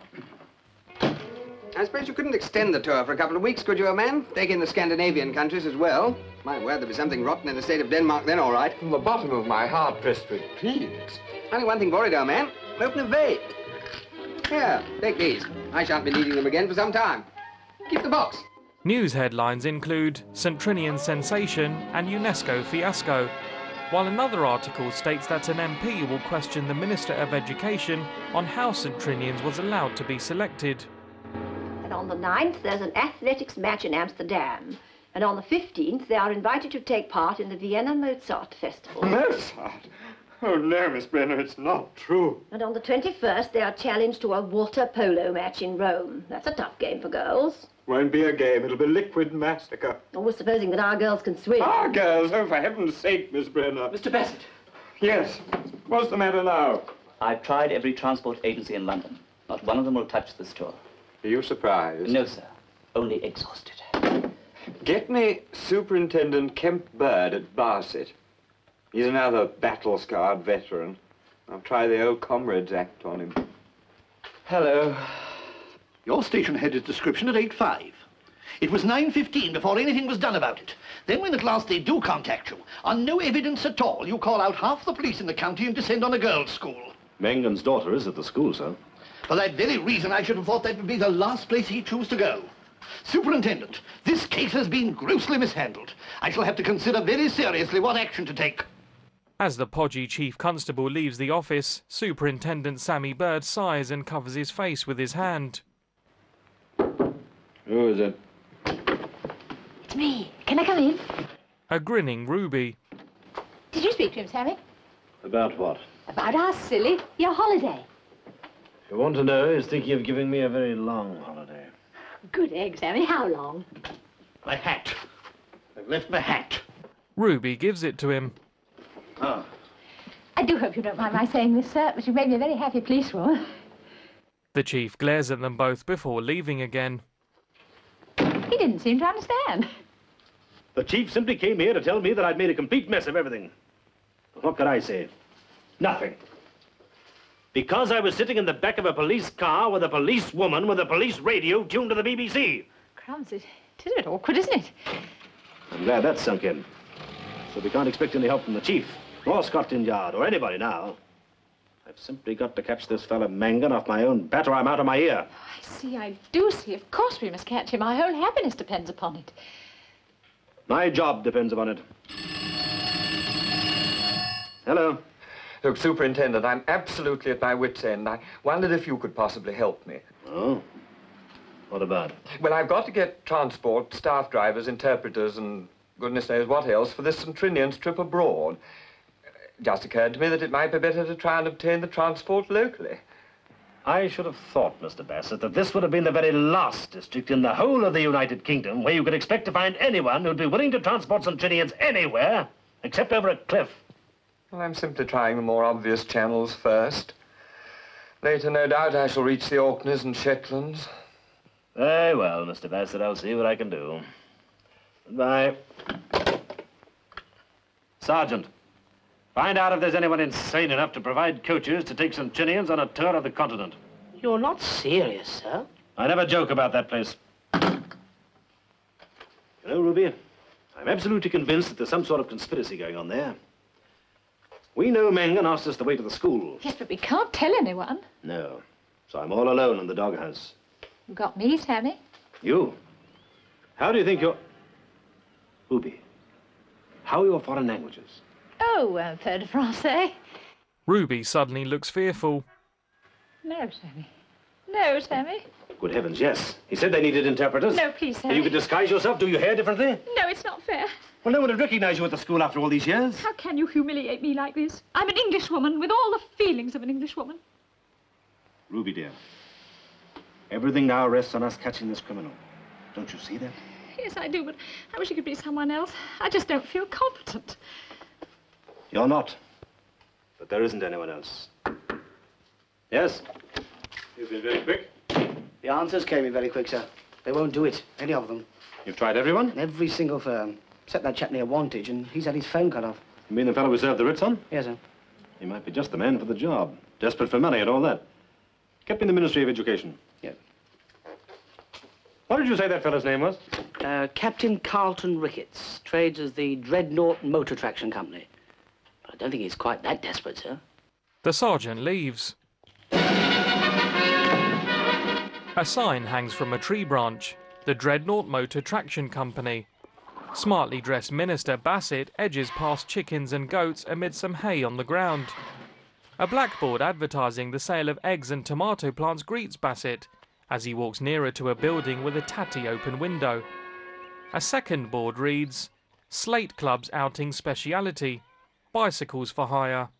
I suppose you couldn't extend the tour for a couple of weeks, could you, old man? Take in the Scandinavian countries as well. My word, there'd be something rotten in the state of Denmark then, all right. From the bottom of my heart, Prestwick, please. Only one thing for it, old man. Open a vape. Here, take these. I shan't be needing them again for some time. Keep the box. News headlines include St Trinian sensation and UNESCO fiasco, while another article states that an M P will question the Minister of Education on how St Trinians was allowed to be selected. And on the ninth, there's an athletics match in Amsterdam. And on the fifteenth, they are invited to take part in the Vienna Mozart Festival. Mozart? Oh, no, Miss Brenner, it's not true. And on the twenty-first, they are challenged to a water polo match in Rome. That's a tough game for girls. Won't be a game, it'll be liquid massacre. Always supposing that our girls can swim. Our girls? Oh, for heaven's sake, Miss Brenner. Mister Bassett. Yes. What's the matter now? I've tried every transport agency in London. Not one of them will touch this tour. Are you surprised? No, sir. Only exhausted. Get me Superintendent Kemp Bird at Barset. He's another battle-scarred veteran. I'll try the Old Comrades Act on him. Hello. Your station had its description at eight five. It was nine fifteen before anything was done about it. Then when at last they do contact you, on no evidence at all, you call out half the police in the county and descend on a girls' school. Mangan's daughter is at the school, sir. For that very reason, I should have thought that would be the last place he'd choose to go. Superintendent, this case has been grossly mishandled. I shall have to consider very seriously what action to take. As the podgy Chief Constable leaves the office, Superintendent Sammy Bird sighs and covers his face with his hand. Who is it? It's me. Can I come in? A grinning Ruby. Did you speak to him, Sammy? About what? About us, silly. Your holiday. If you want to know, he's thinking of giving me a very long holiday. Good egg, Sammy. How long? My hat. I've left my hat. Ruby gives it to him. Ah. I do hope you don't mind my saying this, sir, but you've made me a very happy policewoman. The Chief glares at them both before leaving again. He didn't seem to understand. The Chief simply came here to tell me that I'd made a complete mess of everything. But what could I say? Nothing. Because I was sitting in the back of a police car with a police woman with a police radio tuned to the B B C. Crumbs, it is a bit awkward, isn't it? I'm glad that's sunk in. So we can't expect any help from the Chief, or Scotland Yard, or anybody now. I've simply got to catch this fella Mangan off my own bat or I'm out of my ear. I see, I do see. Of course we must catch him. Our whole happiness depends upon it. My job depends upon it. Hello. Look, Superintendent, I'm absolutely at my wit's end. I wondered if you could possibly help me. Oh? What about? Well, I've got to get transport, staff drivers, interpreters, and goodness knows what else for this St Trinian's trip abroad. It just occurred to me that it might be better to try and obtain the transport locally. I should have thought, Mister Bassett, that this would have been the very last district in the whole of the United Kingdom where you could expect to find anyone who'd be willing to transport St Trinians anywhere, except over a cliff. Well, I'm simply trying the more obvious channels first. Later, no doubt, I shall reach the Orkneys and Shetlands. Very well, Mister Bassett, I'll see what I can do. Goodbye. Sergeant, find out if there's anyone insane enough to provide coaches to take St Trinians on a tour of the continent. You're not serious, sir? I never joke about that place. You know, Ruby, I'm absolutely convinced that there's some sort of conspiracy going on there. We know Mengan asked us the way to the school. Yes, but we can't tell anyone. No. So I'm all alone in the doghouse. You got me, Sammy. You? How do you think you're... Ruby, how are your foreign languages? Oh, uh, third de français. Ruby suddenly looks fearful. No, Sammy. No, Sammy. Good heavens, yes. He said they needed interpreters. No, please, Sammy. You could disguise yourself, do your hair differently? No, it's not fair. Well, no one would recognize you at the school after all these years. How can you humiliate me like this? I'm an Englishwoman with all the feelings of an Englishwoman. Ruby, dear, everything now rests on us catching this criminal. Don't you see that? Yes, I do, but I wish it could be someone else. I just don't feel competent. You're not. But there isn't anyone else. Yes? You've been very quick. The answers came in very quick, sir. They won't do it, any of them. You've tried everyone? Every single firm. Except that chap near Wantage, and he's had his phone cut off. You mean the fellow we served the Ritz on? Yes, sir. He might be just the man for the job. Desperate for money and all that. Kept in the Ministry of Education. Yeah. What did you say that fellow's name was? Uh, Captain Carlton Ricketts. Trades as the Dreadnought Motor Traction Company. But I don't think he's quite that desperate, sir. The sergeant leaves. A sign hangs from a tree branch. The Dreadnought Motor Traction Company. Smartly dressed Minister Bassett edges past chickens and goats amid some hay on the ground. A blackboard advertising the sale of eggs and tomato plants greets Bassett as he walks nearer to a building with a tatty open window. A second board reads, Slate Club's outing speciality, bicycles for hire.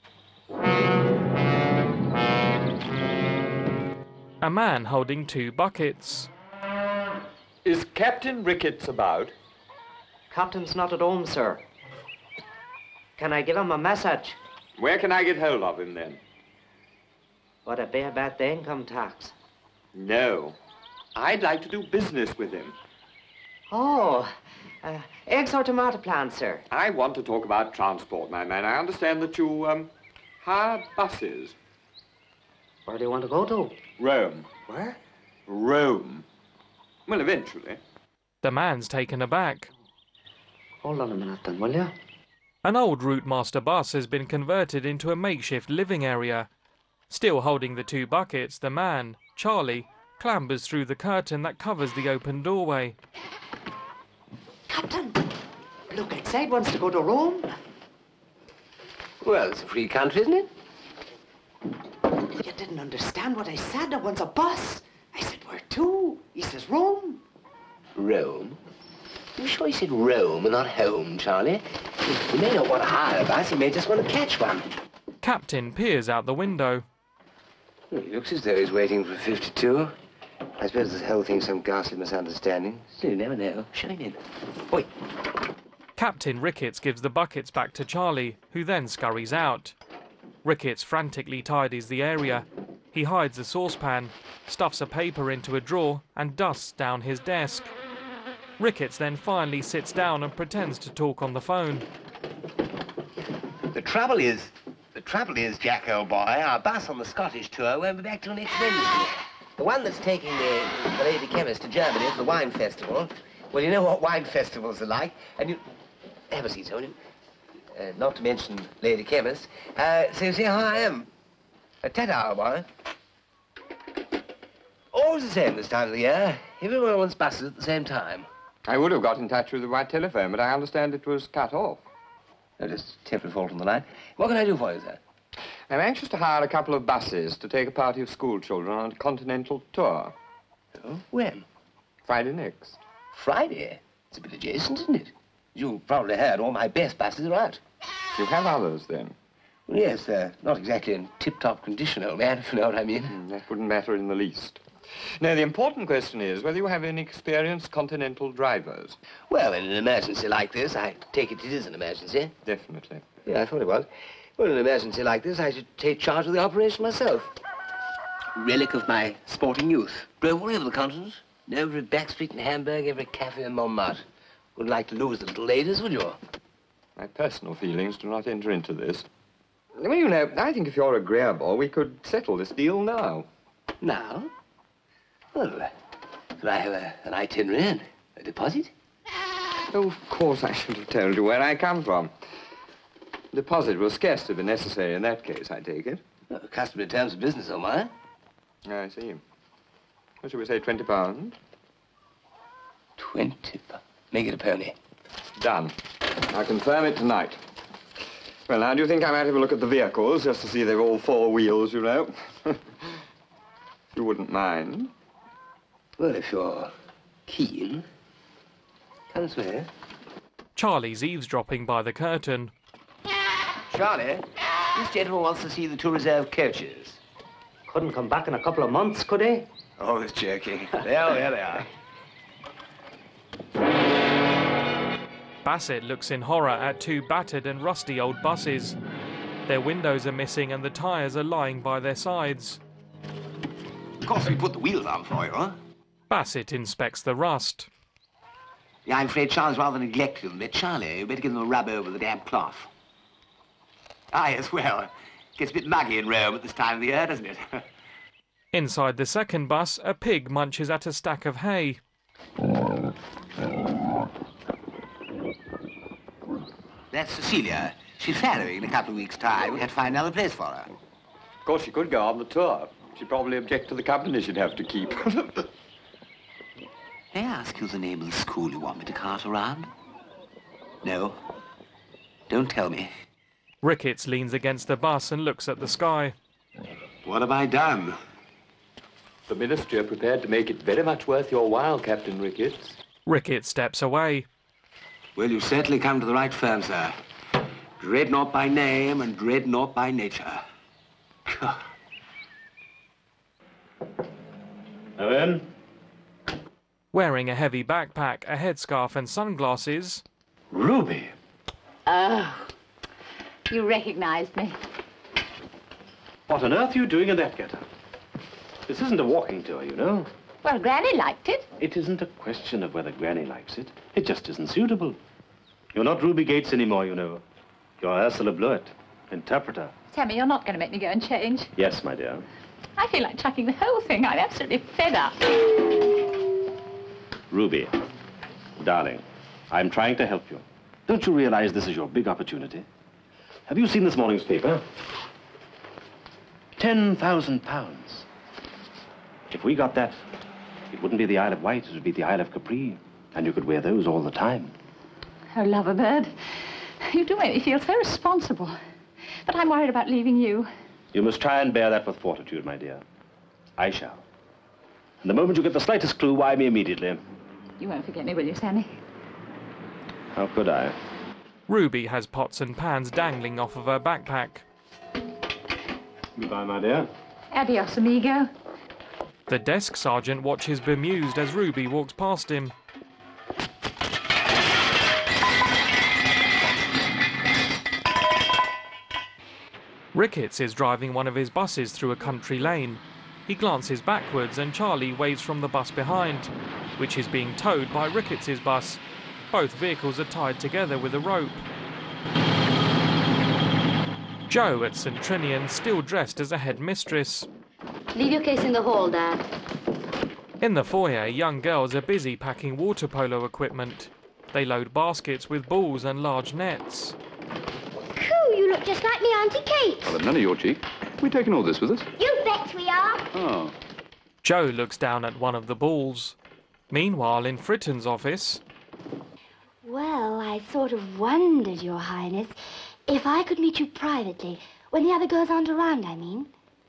A man holding two buckets. Is Captain Ricketts about? Captain's not at home, sir. Can I give him a message? Where can I get hold of him, then? Would it be about the income tax? No. I'd like to do business with him. Oh, uh, eggs or tomato plants, sir? I want to talk about transport, my man. I understand that you, um, hire buses. Where do you want to go to? Rome. Where? Rome. Well, eventually. The man's taken aback. Hold on a minute, then, will you? An old Route Master bus has been converted into a makeshift living area. Still holding the two buckets, the man, Charlie, clambers through the curtain that covers the open doorway. Captain, look outside wants to go to Rome. Well, it's a free country, isn't it? You didn't understand what I said. I wants a bus. I said, where to? He says, Rome. Rome? You sure he said Rome and not home, Charlie? He may not want to hire a bus, he may just want to catch one. Captain peers out the window. Well, he looks as though he's waiting for fifty-two. I suppose this whole thing's some ghastly misunderstanding. Still, you never know. Show him in. Wait. Captain Ricketts gives the buckets back to Charlie, who then scurries out. Ricketts frantically tidies the area. He hides the saucepan, stuffs a paper into a drawer, and dusts down his desk. Ricketts then finally sits down and pretends to talk on the phone. The trouble is, the trouble is, Jack, old boy, our bus on the Scottish tour won't be back till next Wednesday. The one that's taking the, the lady chemist to Germany for the wine festival. Well, you know what wine festivals are like, and you... Have a seat, Tony. Uh, not to mention lady chemist. Uh, so you see how I am. A ta-ta, old boy. Always the same this time of the year. Everyone wants buses at the same time. I would have got in touch with the white telephone, but I understand it was cut off. No, just a temporary fault on the line. What can I do for you, sir? I'm anxious to hire a couple of buses to take a party of school children on a continental tour. Oh? When? Friday next. Friday? It's a bit adjacent, isn't it? You've probably heard all my best buses are out. You have others, then? Well, yes, they're not exactly in tip-top condition, old man, if you know what I mean. Mm, that wouldn't matter in the least. Now, the important question is whether you have any experienced continental drivers. Well, in an emergency like this, I take it it is an emergency. Definitely. Yeah, I thought it was. Well, in an emergency like this, I should take charge of the operation myself. Relic of my sporting youth. Drove all over the continent. Every back street in Hamburg, every cafe in Montmartre. Wouldn't like to lose the little ladies, would you? My personal feelings do not enter into this. Well, you know, I think if you're agreeable, we could settle this deal now. Now? Well, could I have a, an itinerary and a deposit? Oh, of course I should have told you where I come from. Deposit will scarcely be necessary in that case, I take it. Well, customary terms of business, oh my. I see. What shall we say, twenty pounds? Twenty pounds. Make it a pony. Done. I'll confirm it tonight. Well, now, do you think I might have a look at the vehicles, just to see they've all four wheels, you know? If you wouldn't mind. Well, if you're keen. Come this way. Charlie's eavesdropping by the curtain. Charlie, this gentleman wants to see the two reserve coaches. Couldn't come back in a couple of months, could he? Always joking. There, there they are. Bassett looks in horror at two battered and rusty old buses. Their windows are missing and the tyres are lying by their sides. Of course, we put the wheels on for you, huh? Bassett inspects the rust. Yeah, I'm afraid Charlie's rather neglected them a bit. Charlie, you better give them a rub over the damp cloth. Ah, yes, well, it gets a bit muggy in Rome at this time of the year, doesn't it? Inside the second bus, a pig munches at a stack of hay. That's Cecilia. She's farrowing in a couple of weeks' time. We had to find another place for her. Of course, she could go on the tour. She'd probably object to the company she'd have to keep. May I ask you the name of the school you want me to cart around? No? Don't tell me. Ricketts leans against the bus and looks at the sky. What have I done? The Ministry are prepared to make it very much worth your while, Captain Ricketts. Ricketts steps away. Well, you've certainly come to the right firm, sir. Dreadnought by name and Dreadnought by nature. Owen? Wearing a heavy backpack, a headscarf and sunglasses... Ruby! Oh, you recognized me. What on earth are you doing in that getup? This isn't a walking tour, you know. Well, Granny liked it. It isn't a question of whether Granny likes it. It just isn't suitable. You're not Ruby Gates anymore, you know. You're Ursula Blewett, interpreter. Sammy, you're not going to make me go and change. Yes, my dear. I feel like chucking the whole thing. I'm absolutely fed up. Ruby, darling, I'm trying to help you. Don't you realize this is your big opportunity? Have you seen this morning's paper? Ten thousand pounds. If we got that, it wouldn't be the Isle of Wight, it would be the Isle of Capri. And you could wear those all the time. Oh, Loverbird, you do make me feel so responsible. But I'm worried about leaving you. You must try and bear that with fortitude, my dear. I shall. And the moment you get the slightest clue, wire me immediately. You won't forget me, will you, Sammy? How could I? Ruby has pots and pans dangling off of her backpack. Goodbye, my dear. Adios, amigo. The desk sergeant watches bemused as Ruby walks past him. Ricketts is driving one of his buses through a country lane. He glances backwards and Charlie waves from the bus behind, which is being towed by Ricketts's bus. Both vehicles are tied together with a rope. Jo at St Trinian, still dressed as a headmistress. Leave your case in the hall, Dad. In the foyer, young girls are busy packing water polo equipment. They load baskets with balls and large nets. Cool, you look just like me Auntie Kate. Well, none of your cheek. We taking all this with us? You bet we are. Oh. Jo looks down at one of the balls. Meanwhile, in Fritton's office... Well, I sort of wondered, Your Highness, if I could meet you privately, when the other girls aren't around, I mean.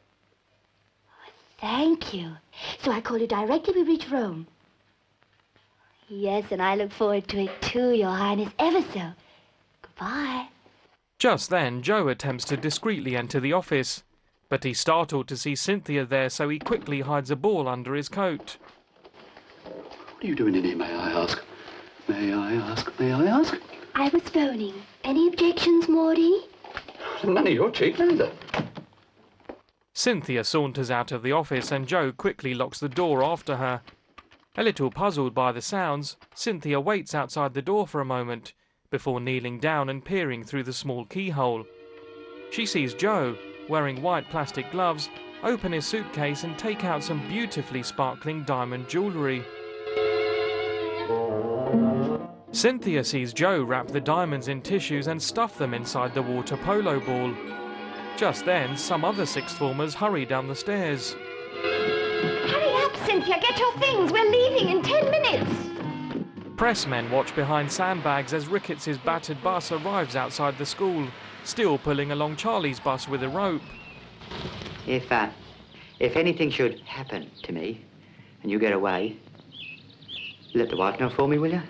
Thank you. So I call you directly we reach Rome. Yes, and I look forward to it too, Your Highness, ever so. Goodbye. Just then, Jo attempts to discreetly enter the office, but he's startled to see Cynthia there, so he quickly hides a ball under his coat. What are you doing in here, may I ask? May I ask, may I ask? I was phoning. Any objections, Maudie? None of your cheek, neither. Cynthia saunters out of the office and Jo quickly locks the door after her. A little puzzled by the sounds, Cynthia waits outside the door for a moment, before kneeling down and peering through the small keyhole. She sees Jo, wearing white plastic gloves, open his suitcase and take out some beautifully sparkling diamond jewellery. Cynthia sees Joe wrap the diamonds in tissues and stuff them inside the water polo ball. Just then, some other sixth formers hurry down the stairs. Hurry up, Cynthia, get your things. We're leaving in ten minutes. Pressmen watch behind sandbags as Ricketts' battered bus arrives outside the school, still pulling along Charlie's bus with a rope. If, uh, if anything should happen to me, and you get away, let the wife know for me, will you?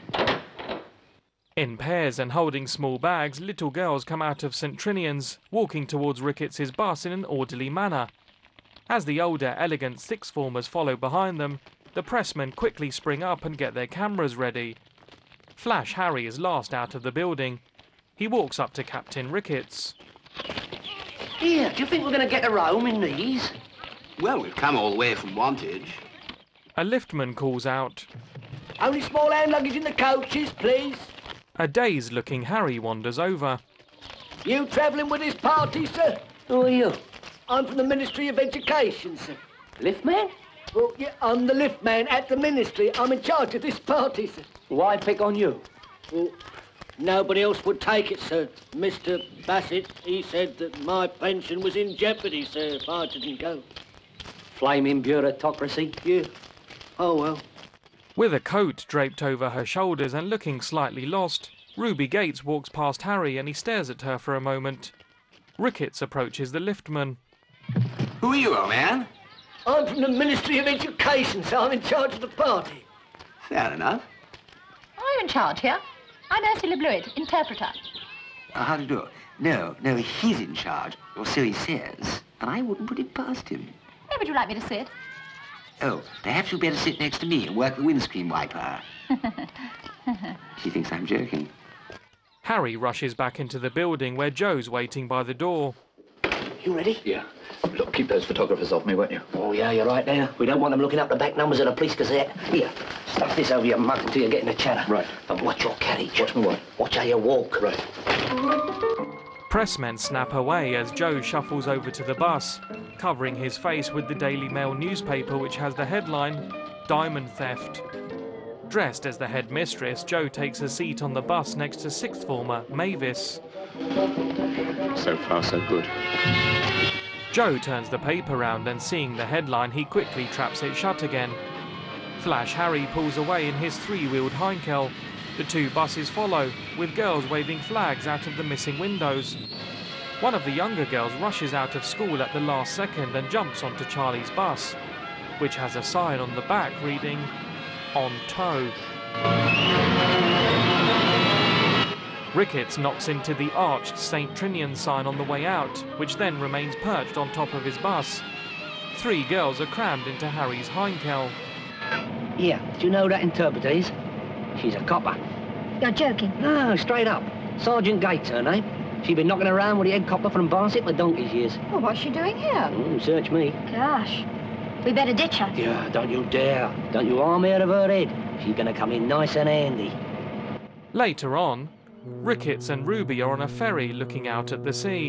In pairs and holding small bags, little girls come out of Saint Trinian's, walking towards Ricketts' bus in an orderly manner. As the older, elegant sixth formers follow behind them, the pressmen quickly spring up and get their cameras ready. Flash Harry is last out of the building. He walks up to Captain Ricketts. Here, do you think we're going to get to Rome in these? Well, we've come all the way from Wantage. A liftman calls out. Only small hand luggage in the coaches, please. A dazed-looking Harry wanders over. You travelling with this party, sir? Who are you? I'm from the Ministry of Education, sir. Liftman? Well, yeah, I'm the liftman at the Ministry. I'm in charge of this party, sir. Why pick on you? Well, nobody else would take it, sir. Mister Bassett, he said that my pension was in jeopardy, sir, if I didn't go. Flaming bureaucracy. Yeah. Oh, well. With a coat draped over her shoulders and looking slightly lost, Ruby Gates walks past Harry and he stares at her for a moment. Ricketts approaches the liftman. Who are you, old man? I'm from the Ministry of Education, so I'm in charge of the party. Fair enough. Are you in charge here? I'm Ursula Blewett, interpreter. Uh, how do you do? No, no, he's in charge, or so he says. And I wouldn't put it past him. Where would you like me to sit? Oh, perhaps you'd better sit next to me and work the windscreen wiper. She thinks I'm joking. Harry rushes back into the building where Joe's waiting by the door. You ready? Yeah. Look, keep those photographers off me, won't you? Oh, yeah, you're right there. We don't want them looking up the back numbers of the Police Gazette. Here, stuff this over your mug until you get in the chatter. Right. And watch your carriage. Watch me what? Watch how you walk. Right. Pressmen snap away as Joe shuffles over to the bus, covering his face with the Daily Mail newspaper which has the headline, Diamond Theft. Dressed as the headmistress, Joe takes a seat on the bus next to sixth former Mavis. So far, so good. Joe turns the paper round and seeing the headline, he quickly traps it shut again. Flash Harry pulls away in his three-wheeled Heinkel. The two buses follow, with girls waving flags out of the missing windows. One of the younger girls rushes out of school at the last second and jumps onto Charlie's bus, which has a sign on the back reading, On Tow. Ricketts knocks into the arched Saint Trinian sign on the way out, which then remains perched on top of his bus. Three girls are crammed into Harry's Heinkel. Yeah, do you know that interpreter is? She's a copper. You're joking. No, straight up. Sergeant Gates, her name. She's been knocking around with the head copper from Barset for donkey's years. Well, what's she doing here? Mm, search me. Gosh. We better ditch her. Yeah, don't you dare. Don't you arm her of her head. She's gonna come in nice and handy. Later on, Ricketts and Ruby are on a ferry looking out at the sea.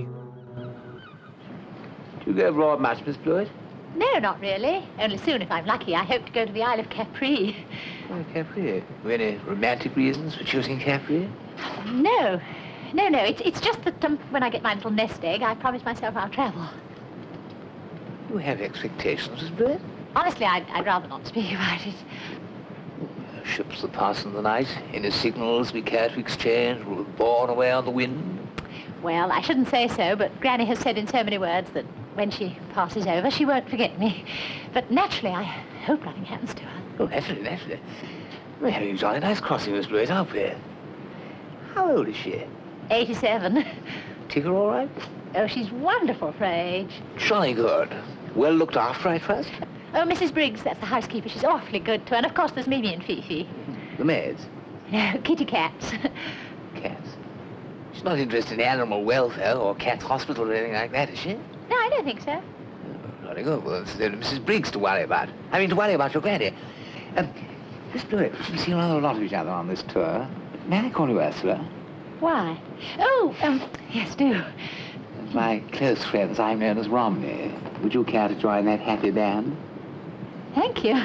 Do you go abroad much, Miss Blewett? No, not really. Only soon, if I'm lucky. I hope to go to the Isle of Capri. Oh, Capri. Were any romantic reasons for choosing Capri? No. No, no. It's, it's just that um, when I get my little nest egg, I promise myself I'll travel. You have expectations, Miss Blewett? Honestly, I'd, I'd rather not speak about it. Ships that pass in the night, any signals we care to exchange, will be borne away on the wind. Well, I shouldn't say so, but Granny has said in so many words that when she passes over, she won't forget me. But naturally, I hope nothing happens to her. Oh, naturally, naturally. We're having a jolly nice crossing, Miss Blewett, aren't we? How old is she? eighty-seven. Take her all right? Oh, she's wonderful for her age. Jolly good. Well looked after, I trust? Oh, Missus Briggs, that's the housekeeper. She's awfully good to her. And, of course, there's Mimi and Fifi. The maids? No, kitty cats. Cats? She's not interested in animal welfare or cat hospital or anything like that, is she? No, I don't think so. Oh, very good. Well, it's then Missus Briggs to worry about. I mean, to worry about your granny. Um, Miss Blewett, we've seen rather a lot of each other on this tour. May I call you Ursula? Why? Oh, um, yes, do. my close friends, I'm known as Romney. Would you care to join that happy band? Thank you.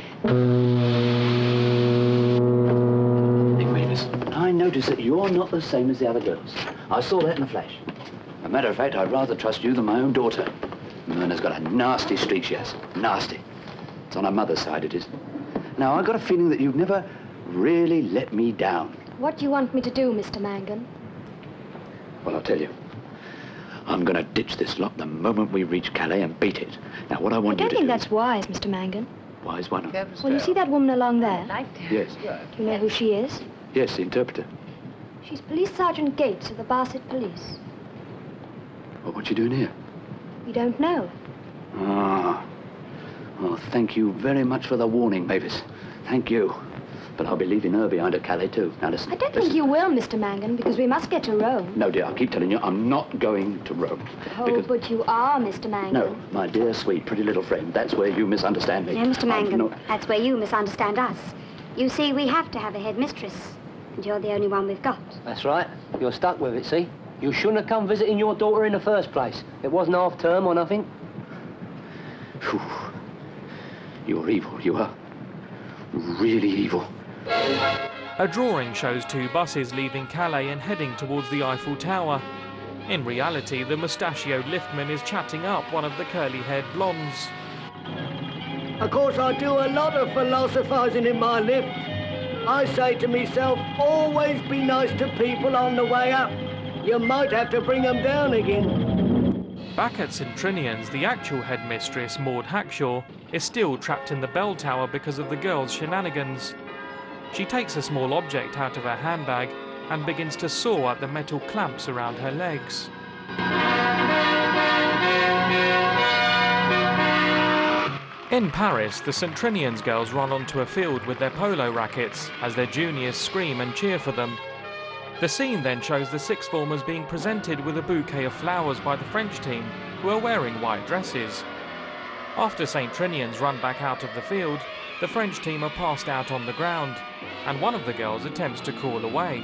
Hey, Mavis, I notice that you're not the same as the other girls. I saw that in a flash. As a matter of fact, I'd rather trust you than my own daughter. Myrna's got a nasty streak, she has. Nasty. It's on her mother's side, it is. Now, I've got a feeling that you've never really let me down. What do you want me to do, Mister Mangan? Well, I'll tell you. I'm going to ditch this lot the moment we reach Calais and beat it. Now, what I I want don't you to think do... that's wise, Mister Mangan. Wise one. Well, you see that woman along there? Yes. Do you know who she is? Yes, the interpreter. She's Police Sergeant Gates of the Barset Police. Well, what's she doing here? We don't know. Ah. Well, thank you very much for the warning, Mavis. Thank you. But I'll be leaving her behind at Calais, too. Now, listen. I don't think you will, Mister Mangan, because we must get to Rome. No, dear, I keep telling you, I'm not going to Rome. Oh, because... but you are, Mister Mangan. No, my dear, sweet, pretty little friend, that's where you misunderstand me. No, Mister I'm Mangan, not- that's where you misunderstand us. You see, we have to have a headmistress, and you're the only one we've got. That's right. You're stuck with it, see? You shouldn't have come visiting your daughter in the first place. It wasn't half-term or nothing. Phew. You're evil, you are. Really evil. A drawing shows two buses leaving Calais and heading towards the Eiffel Tower. In reality, the mustachioed liftman is chatting up one of the curly-haired blondes. Of course, I do a lot of philosophising in my lift. I say to myself, always be nice to people on the way up. You might have to bring them down again. Back at St Trinian's, the actual headmistress, Maud Hackshaw, is still trapped in the bell tower because of the girls' shenanigans. She takes a small object out of her handbag and begins to saw at the metal clamps around her legs. In Paris, the St Trinian's girls run onto a field with their polo rackets as their juniors scream and cheer for them. The scene then shows the sixth formers being presented with a bouquet of flowers by the French team, who are wearing white dresses. After St Trinian's run back out of the field, the French team are passed out on the ground, and one of the girls attempts to crawl away.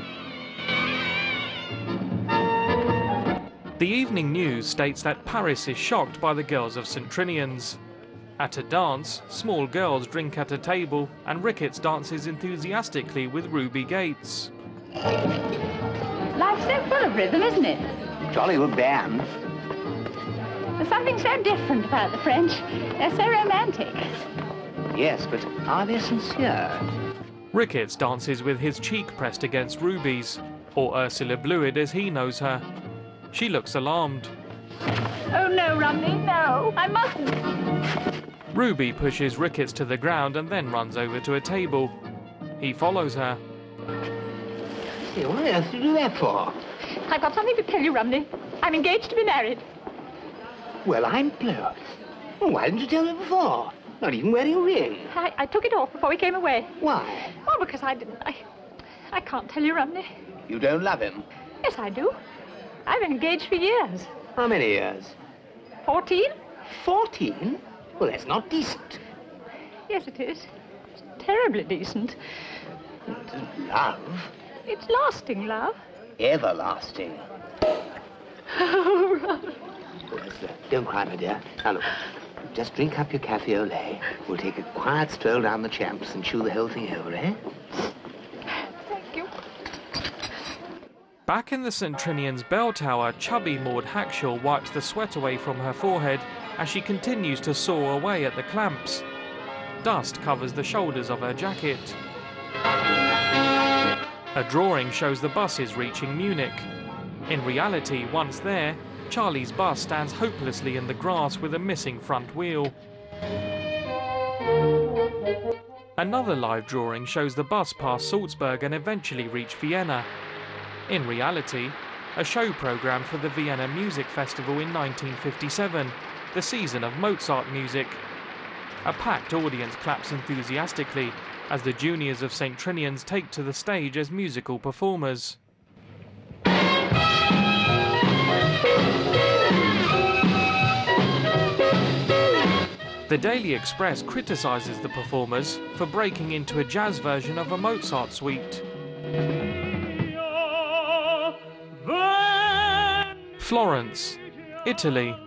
The Evening News states that Paris is shocked by the girls of St Trinian's. At a dance, small girls drink at a table, and Ricketts dances enthusiastically with Ruby Gates. Life's so full of rhythm, isn't it? Jolly good band. There's something so different about the French. They're so romantic. Yes, but are they sincere? Ricketts dances with his cheek pressed against Ruby's, or Ursula Blewett as he knows her. She looks alarmed. Oh no, Romney, no, I mustn't. Ruby pushes Ricketts to the ground and then runs over to a table. He follows her. Hey, what on earth did you do that for? I've got something to tell you, Romney. I'm engaged to be married. Well, I'm blowed. Well, why didn't you tell me before? Not even wearing a ring. I, I took it off before we came away. Why? Well, because I didn't. I, I can't tell you, Romney. You don't love him? Yes, I do. I've been engaged for years. How many years? Fourteen? Fourteen? Well, that's not decent. Yes, it is. It's terribly decent. Love? It's lasting love. Everlasting. Oh, Romney. Don't cry, my dear. Now, look. Just drink up your cafe au lait. We'll take a quiet stroll down the Champs and chew the whole thing over, eh? Thank you. Back in the St Trinian's bell tower, chubby Maud Hackshaw wipes the sweat away from her forehead as she continues to saw away at the clamps. Dust covers the shoulders of her jacket. A drawing shows the buses reaching Munich. In reality, once there, Charlie's bus stands hopelessly in the grass with a missing front wheel. Another live drawing shows the bus pass Salzburg and eventually reach Vienna. In reality, a show programme for the Vienna Music Festival in nineteen fifty-seven, the season of Mozart music. A packed audience claps enthusiastically as the juniors of St Trinian's take to the stage as musical performers. The Daily Express criticises the performers for breaking into a jazz version of a Mozart suite. Florence, Italy.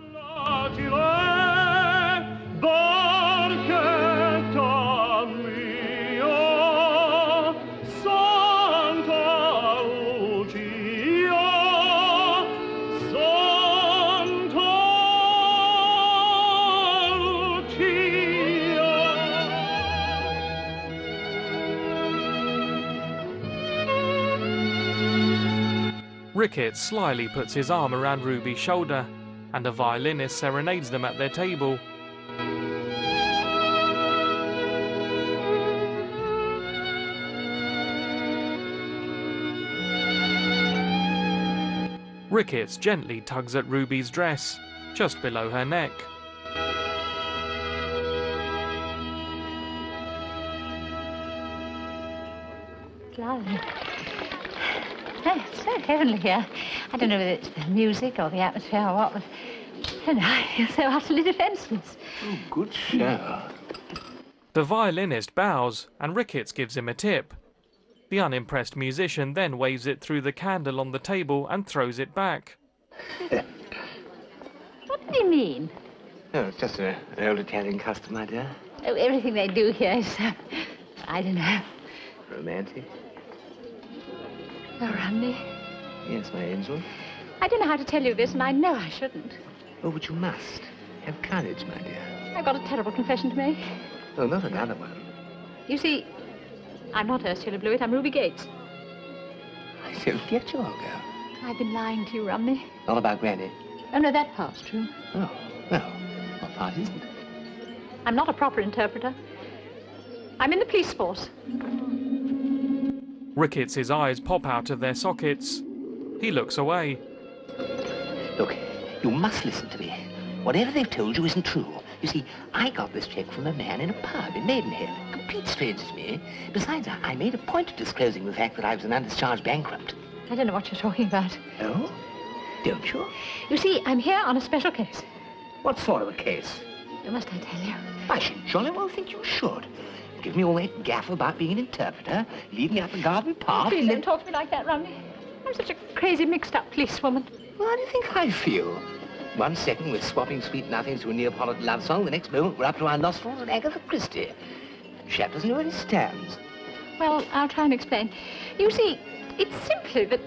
Ricketts slyly puts his arm around Ruby's shoulder, and a violinist serenades them at their table. Ricketts gently tugs at Ruby's dress, just below her neck. Lovely. Oh, it's so heavenly here. I don't know whether it's the music or the atmosphere or what, but oh no, I feel so utterly defenceless. Oh, good show. The violinist bows, and Ricketts gives him a tip. The unimpressed musician then waves it through the candle on the table and throws it back. What did he mean? Oh, it's just a, an old Italian custom, my dear. Oh, everything they do here is, uh, I don't know. Romantic? Oh, Randy, Yes, my angel. I don't know how to tell you this, and I know I shouldn't. Oh, but you must. Have courage, my dear. I've got a terrible confession to make. Oh, not another one. You see, I'm not Ursula Blewett, I'm Ruby Gates. I don't get you, old girl. I've been lying to you, Romney. All about Granny. Oh, no, that part's true. Oh, well, what part isn't? I'm not a proper interpreter. I'm in the police force. Ricketts' eyes pop out of their sockets. He looks away. Look, you must listen to me. Whatever they've told you isn't true. You see, I got this check from a man in a pub in Maidenhead. Complete stranger to me. Besides, I, I made a point of disclosing the fact that I was an undischarged bankrupt. I don't know what you're talking about. Oh? Don't you? You see, I'm here on a special case. What sort of a case? Oh, must I tell you? I should jolly well think you should. Give me all that gaff about being an interpreter, leave me out the garden path. Please and don't talk to me like that, Romney. I'm such a crazy, mixed-up policewoman. Well, how do you think I feel? One second we're swapping sweet nothings to a Neapolitan love song, the next moment we're up to our nostrils with Agatha Christie. Chap doesn't know where he stands. Well, I'll try and explain. You see, it's simply that...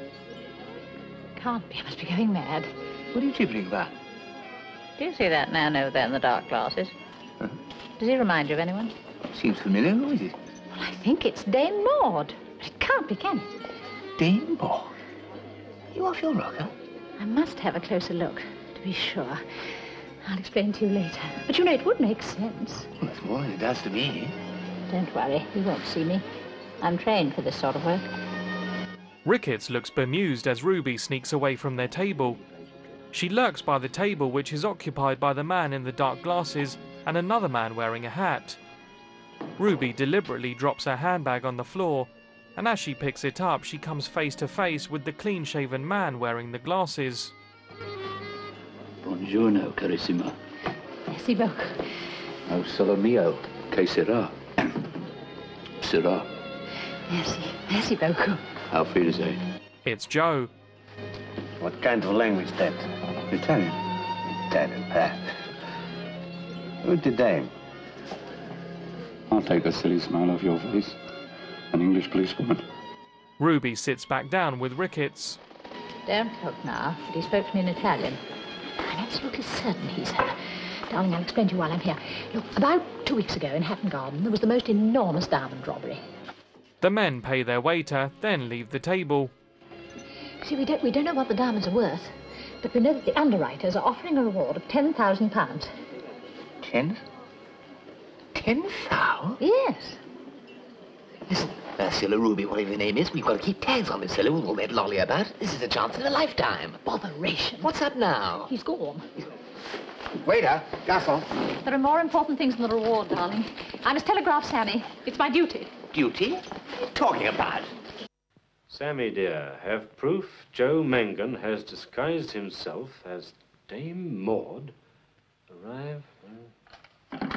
Can't be, I must be going mad. What are you gibbering about? Do you see that man over there in the dark glasses? Huh? Does he remind you of anyone? Seems familiar. Who is it? Well, I think it's Dame Maud. But it can't be, can it? Dame Maud? You off your rocker? I must have a closer look, to be sure. I'll explain to you later. But you know, it would make sense. Well, that's more than it does to me. Don't worry, you won't see me. I'm trained for this sort of work. Ricketts looks bemused as Ruby sneaks away from their table. She lurks by the table, which is occupied by the man in the dark glasses and another man wearing a hat. Ruby deliberately drops her handbag on the floor, and as she picks it up, she comes face to face with the clean-shaven man wearing the glasses. Buongiorno, carissima. Merci beaucoup. Oh, solo mio. Che sera? Sera. Merci. Merci beaucoup. Auf Wiedersehen. It's Joe. What kind of language that? Italian. Italian, perhaps. Who's the dame? I'll take a silly smile off your face. An English policewoman. Ruby sits back down with Ricketts. Don't look now, but he spoke to me in Italian. I'm absolutely certain he's her. Darling, I'll explain to you while I'm here. Look, about two weeks ago in Hatton Garden, there was the most enormous diamond robbery. The men pay their waiter, then leave the table. See, we don't, we don't know what the diamonds are worth, but we know that the underwriters are offering a reward of ten thousand pounds. Ten? Ten thousand? Yes. Listen, Ursula, Ruby, whatever your name is, we've got to keep tags on this fellow with all that lolly about. This is a chance in a lifetime. Botheration. What's up now? He's gone. Waiter, garçon. There are more important things than the reward, darling. I must telegraph Sammy. It's my duty. Duty? What are you talking about? Sammy, dear, have proof Joe Mangan has disguised himself as Dame Maud. Arrive. Uh...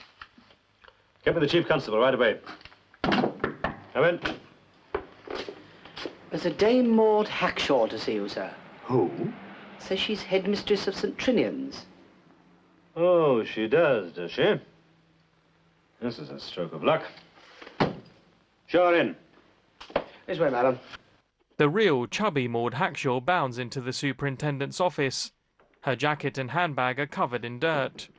Get me the chief constable right away. Come in. There's a Dame Maud Hackshaw to see you, sir. Who? says she's headmistress of Saint Trinian's. Oh, she does, does she? This is a stroke of luck. Show her in. This way, madam. The real chubby Maud Hackshaw bounds into the superintendent's office. Her jacket and handbag are covered in dirt.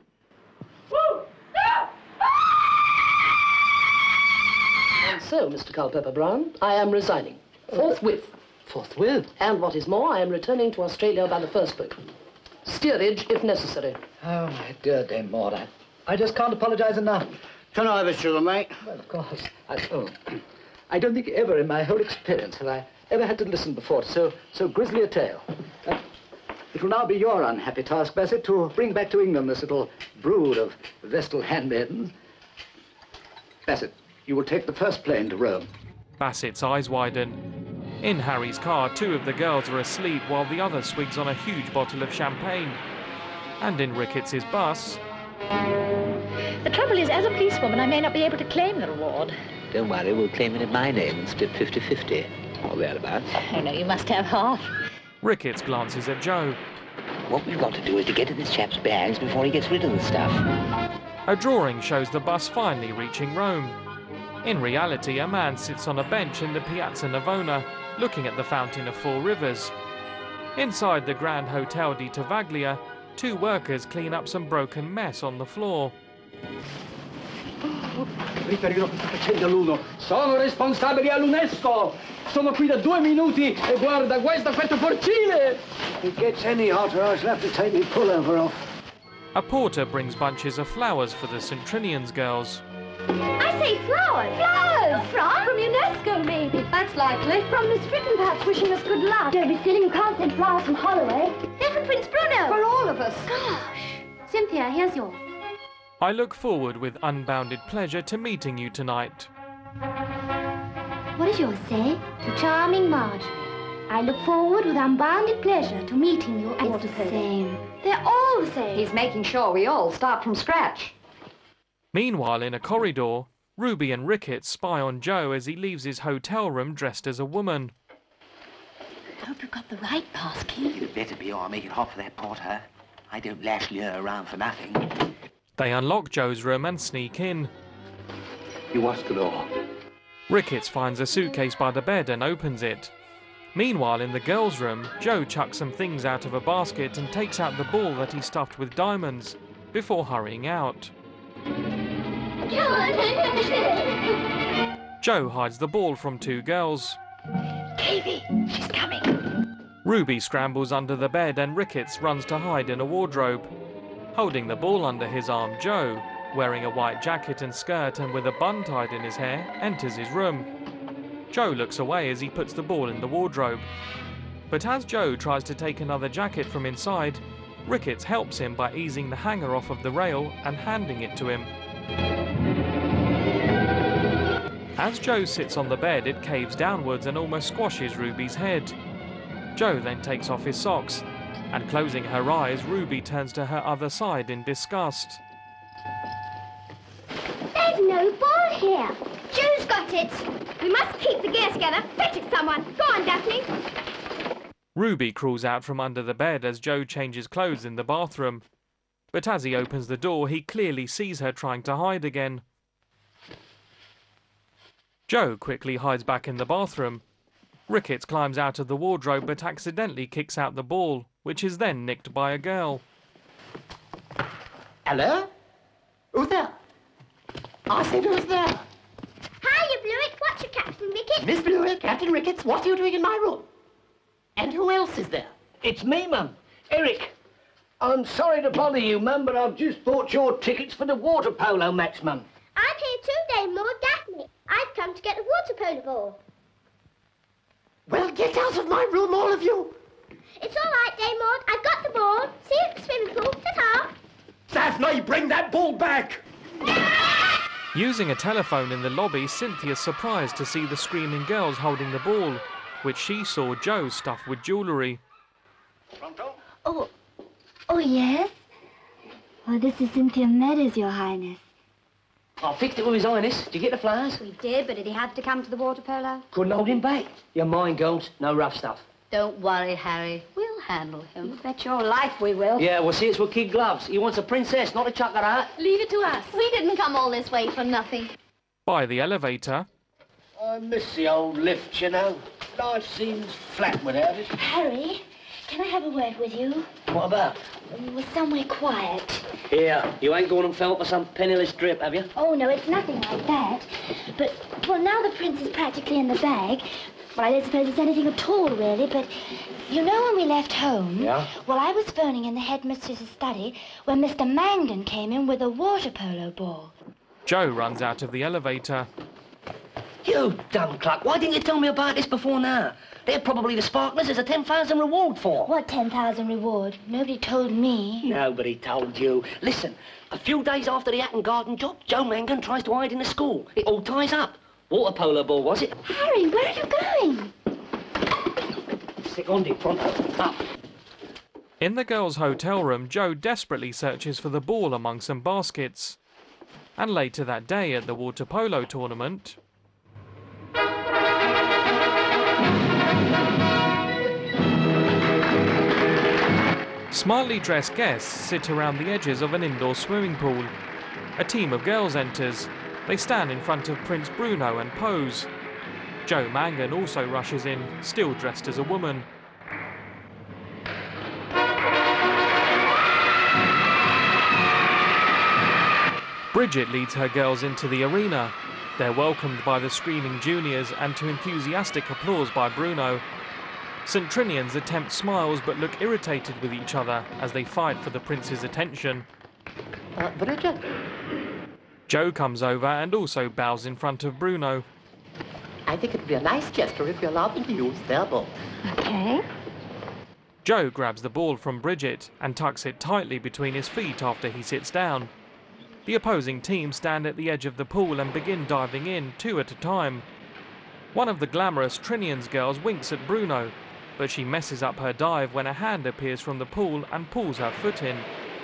And so, Mister Culpeper Brown, I am resigning. Forthwith. Forthwith? And what is more, I am returning to Australia by the first boat. Steerage, if necessary. Oh, my dear Dame Maud, I, I just can't apologize enough. Can I have a sugar, mate? Well, of course. I, oh, I don't think ever in my whole experience have I ever had to listen before to so, so grisly a tale. Uh, it will now be your unhappy task, Bassett, to bring back to England this little brood of Vestal handmaidens. Bassett, you will take the first plane to Rome. Bassett's eyes widen. In Harry's car, two of the girls are asleep while the other swigs on a huge bottle of champagne. And in Ricketts's bus... The trouble is, as a policewoman, I may not be able to claim the reward. Don't worry, we'll claim it in my name and split fifty fifty, or thereabouts. Oh, no, you must have half. Ricketts glances at Joe. What we've got to do is to get to this chap's bags before he gets rid of the stuff. A drawing shows the bus finally reaching Rome. In reality, a man sits on a bench in the Piazza Navona, looking at the Fountain of Four Rivers. Inside the Grand Hotel di Tavaglia, two workers clean up some broken mess on the floor. Riferirò questa faccenda all'uno. Sono responsabili all'UNESCO. Sono qui da due minuti e guarda, guarda questo porcile. If it gets any hotter, I shall have to take my pullover off. A porter brings bunches of flowers for the Saint Trinian's girls. I say flowers. Flowers! From? From UNESCO, maybe. That's likely. From Miss Fritten, perhaps, wishing us good luck. Don't be silly, you can't send flowers from Holloway. They're from Prince Bruno. For all of us. Gosh. Cynthia, here's yours. I look forward with unbounded pleasure to meeting you tonight. What does yours say? To charming Marjorie. I look forward with unbounded pleasure to meeting you at It's the Waterpolo. same. They're all the same. He's making sure we all start from scratch. Meanwhile, in a corridor, Ruby and Ricketts spy on Joe as he leaves his hotel room dressed as a woman. I hope you've got the right pass key. You'd better be, or I'll make it hot for that porter. I don't lash Lure around for nothing. They unlock Joe's room and sneak in. You watch the door. Ricketts finds a suitcase by the bed and opens it. Meanwhile, in the girls' room, Joe chucks some things out of a basket and takes out the ball that he stuffed with diamonds, before hurrying out. Joe hides the ball from two girls. Davy, she's coming. Ruby scrambles under the bed and Ricketts runs to hide in a wardrobe. Holding the ball under his arm, Joe, wearing a white jacket and skirt and with a bun tied in his hair, enters his room. Joe looks away as he puts the ball in the wardrobe. But as Joe tries to take another jacket from inside, Ricketts helps him by easing the hanger off of the rail and handing it to him. As Joe sits on the bed, it caves downwards and almost squashes Ruby's head. Joe then takes off his socks, and closing her eyes, Ruby turns to her other side in disgust. There's no ball here. Joe's got it. We must keep the gear scanner. Fetch it, someone. Go on, Daphne. Ruby crawls out from under the bed as Joe changes clothes in the bathroom. But as he opens the door, he clearly sees her trying to hide again. Joe quickly hides back in the bathroom. Ricketts climbs out of the wardrobe but accidentally kicks out the ball, which is then nicked by a girl. Hello? Who's there? I said who's there? Hiya, Blewett. What's your Captain Ricketts? Miss Blewett, Captain Ricketts, what are you doing in my room? And who else is there? It's me, Mum. Eric. I'm sorry to bother you, Mum, but I've just bought your tickets for the water polo match, Mum. I'm here too, Dame Maud Daphne. I've come to get the water polo ball. Well, get out of my room, all of you. It's all right, Dame Maud. I've got the ball. See you at the swimming pool. Ta-ta. Daphne, bring that ball back! Using a telephone in the lobby, Cynthia's surprised to see the screaming girls holding the ball, which she saw Joe stuff with jewellery. Oh, oh yes? Oh, this is Cynthia Meadows, Your Highness. I fixed it with His Highness. Did you get the flowers? We did, but did he have to come to the water polo? Couldn't hold him back. Your mind goes, no rough stuff. Don't worry, Harry. We'll We'll handle him. You bet your life we will. Yeah, well, see, it's with kid gloves. He wants a princess, not a chucker-out. Leave it to us. We didn't come all this way for nothing. By the elevator, I miss the old lift, you know. Life seems flat without it. Harry, can I have a word with you? What about? We're somewhere quiet. Here, you ain't going and fell for some penniless drip, have you? Oh, no, it's nothing like that. But, well, now the prince is practically in the bag. Well, I don't suppose it's anything at all, really, but you know when we left home? Yeah? Well, I was phoning in the headmistress's study when Mister Mangan came in with a water polo ball. Joe runs out of the elevator. You dumb cluck, why didn't you tell me about this before now? They're probably the sparklers there's a ten thousand reward for. What ten thousand reward? Nobody told me. Nobody told you. Listen, a few days after the Hatton Garden job, Joe Mangan tries to hide in the school. It all ties up. Water polo ball, was it? Harry, where are you going? Secondi, pronto, up. In the girls' hotel room, Joe desperately searches for the ball among some baskets. And later that day at the water polo tournament, smartly dressed guests sit around the edges of an indoor swimming pool. A team of girls enters. They stand in front of Prince Bruno and pose. Joe Mangan also rushes in, still dressed as a woman. Bridget leads her girls into the arena. They're welcomed by the screaming juniors and to enthusiastic applause by Bruno. St Trinians attempt smiles but look irritated with each other as they fight for the prince's attention. Uh, Bridget? Joe comes over and also bows in front of Bruno. I think it'd be a nice gesture if you allowed them to use their ball. Okay. Joe grabs the ball from Bridget and tucks it tightly between his feet after he sits down. The opposing team stand at the edge of the pool and begin diving in, two at a time. One of the glamorous Trinians girls winks at Bruno, but she messes up her dive when a hand appears from the pool and pulls her foot in.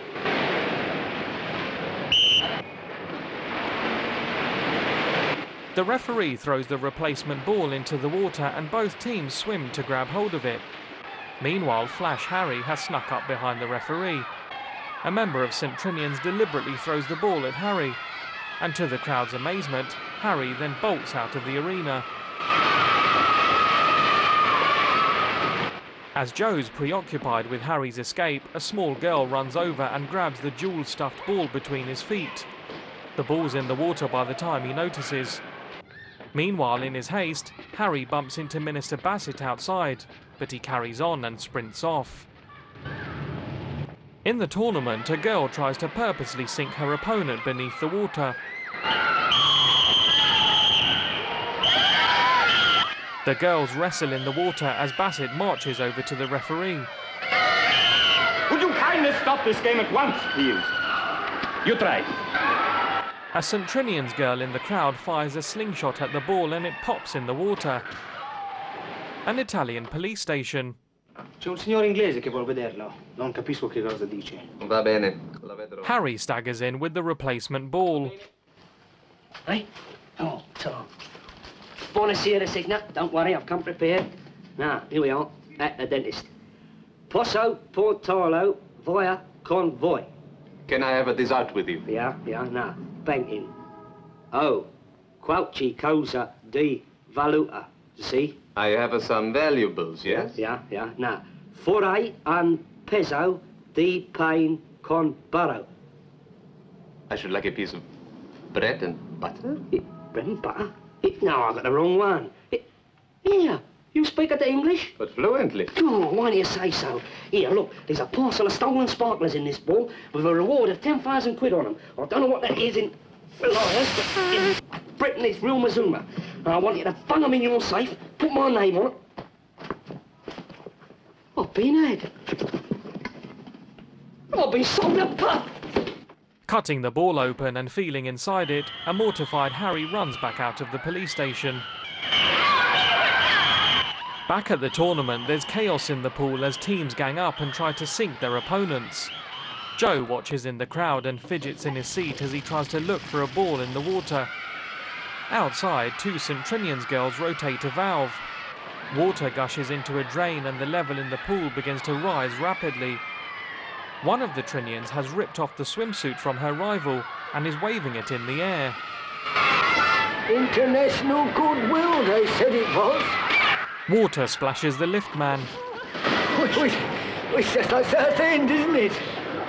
The referee throws the replacement ball into the water and both teams swim to grab hold of it. Meanwhile, Flash Harry has snuck up behind the referee. A member of St Trinians deliberately throws the ball at Harry, and to the crowd's amazement, Harry then bolts out of the arena. As Joe's preoccupied with Harry's escape, a small girl runs over and grabs the jewel-stuffed ball between his feet. The ball's in the water by the time he notices. Meanwhile, in his haste, Harry bumps into Minister Bassett outside, but he carries on and sprints off. In the tournament, a girl tries to purposely sink her opponent beneath the water. The girls wrestle in the water as Bassett marches over to the referee. Would you kindly stop this game at once, please? You try. A St Trinians girl in the crowd fires a slingshot at the ball and it pops in the water. An Italian police station. C'è un signore inglese che vuole vederlo. Non capisco che cosa dice. Va bene, la vedrò. Harry staggers in with the replacement ball. Hey? Oh, Tom. Buonasera, Signa. Don't worry, I've come prepared. Now, here we are, at the dentist. Posso portarlo via convoy. Can I have a dessert with you? Yeah, yeah, now, banking. Oh, qualche cosa di valuta, see? I have some valuables, yes? Yeah, yeah, now. Foray un peso di pain con burro. I should like a piece of bread and butter. It, bread and butter? It, no, I got the wrong one. It, here, you speak at the English? But fluently. Oh, why do you say so? Here, look, there's a parcel of stolen sparklers in this ball with a reward of ten thousand quid on them. I don't know what that is in Liars, but in Britain it's real Mazuma. And I want you to bung them in your safe, put my name on it. I've been had. I've been sold a pup. Cutting the ball open and feeling inside it, a mortified Harry runs back out of the police station. Back at the tournament, there's chaos in the pool as teams gang up and try to sink their opponents. Joe watches in the crowd and fidgets in his seat as he tries to look for a ball in the water. Outside, two St Trinians girls rotate a valve. Water gushes into a drain and the level in the pool begins to rise rapidly. One of the Trinians has ripped off the swimsuit from her rival and is waving it in the air. International goodwill, they said it was. Water splashes the liftman. Which, which, which just like Southend, isn't it?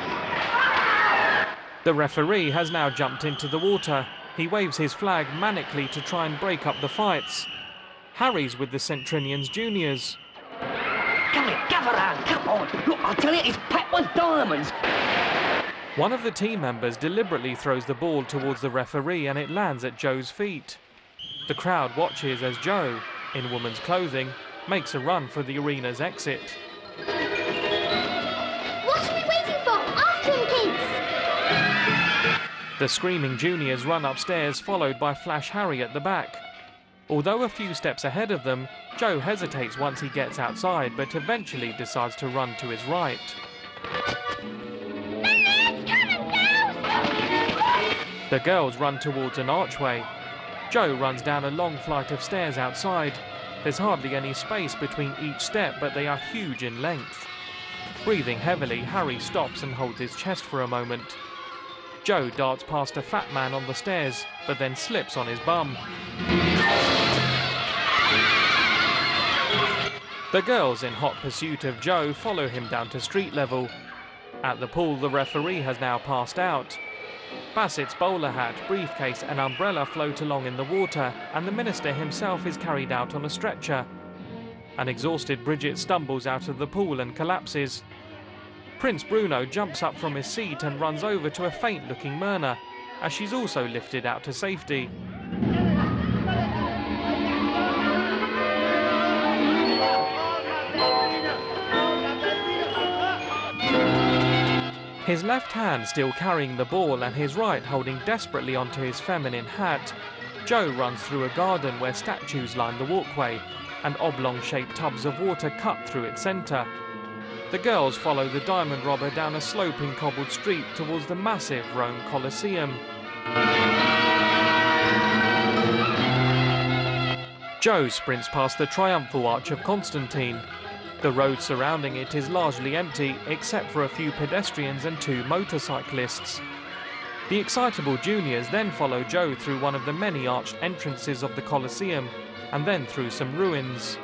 The referee has now jumped into the water. He waves his flag manically to try and break up the fights. Harry's with the Saint Trinians juniors. Come here, gather round, come on. Look, I'll tell you, it's packed with diamonds. One of the team members deliberately throws the ball towards the referee and it lands at Joe's feet. The crowd watches as Joe, in woman's clothing, makes a run for the arena's exit. What are we waiting for? After him, kids! The screaming juniors run upstairs, followed by Flash Harry at the back. Although a few steps ahead of them, Joe hesitates once he gets outside, but eventually decides to run to his right. The girls run towards an archway. Joe runs down a long flight of stairs outside. There's hardly any space between each step, but they are huge in length. Breathing heavily, Harry stops and holds his chest for a moment. Joe darts past a fat man on the stairs, but then slips on his bum. The girls, in hot pursuit of Joe, follow him down to street level. At the pool, the referee has now passed out. Bassett's bowler hat, briefcase and umbrella float along in the water, and the minister himself is carried out on a stretcher. An exhausted Bridget stumbles out of the pool and collapses. Prince Bruno jumps up from his seat and runs over to a faint-looking Myrna, as she's also lifted out to safety. His left hand still carrying the ball and his right holding desperately onto his feminine hat, Joe runs through a garden where statues line the walkway and oblong-shaped tubs of water cut through its centre. The girls follow the diamond robber down a sloping cobbled street towards the massive Rome Colosseum. Joe sprints past the triumphal arch of Constantine. The road surrounding it is largely empty, except for a few pedestrians and two motorcyclists. The excitable juniors then follow Joe through one of the many arched entrances of the Colosseum, and then through some ruins.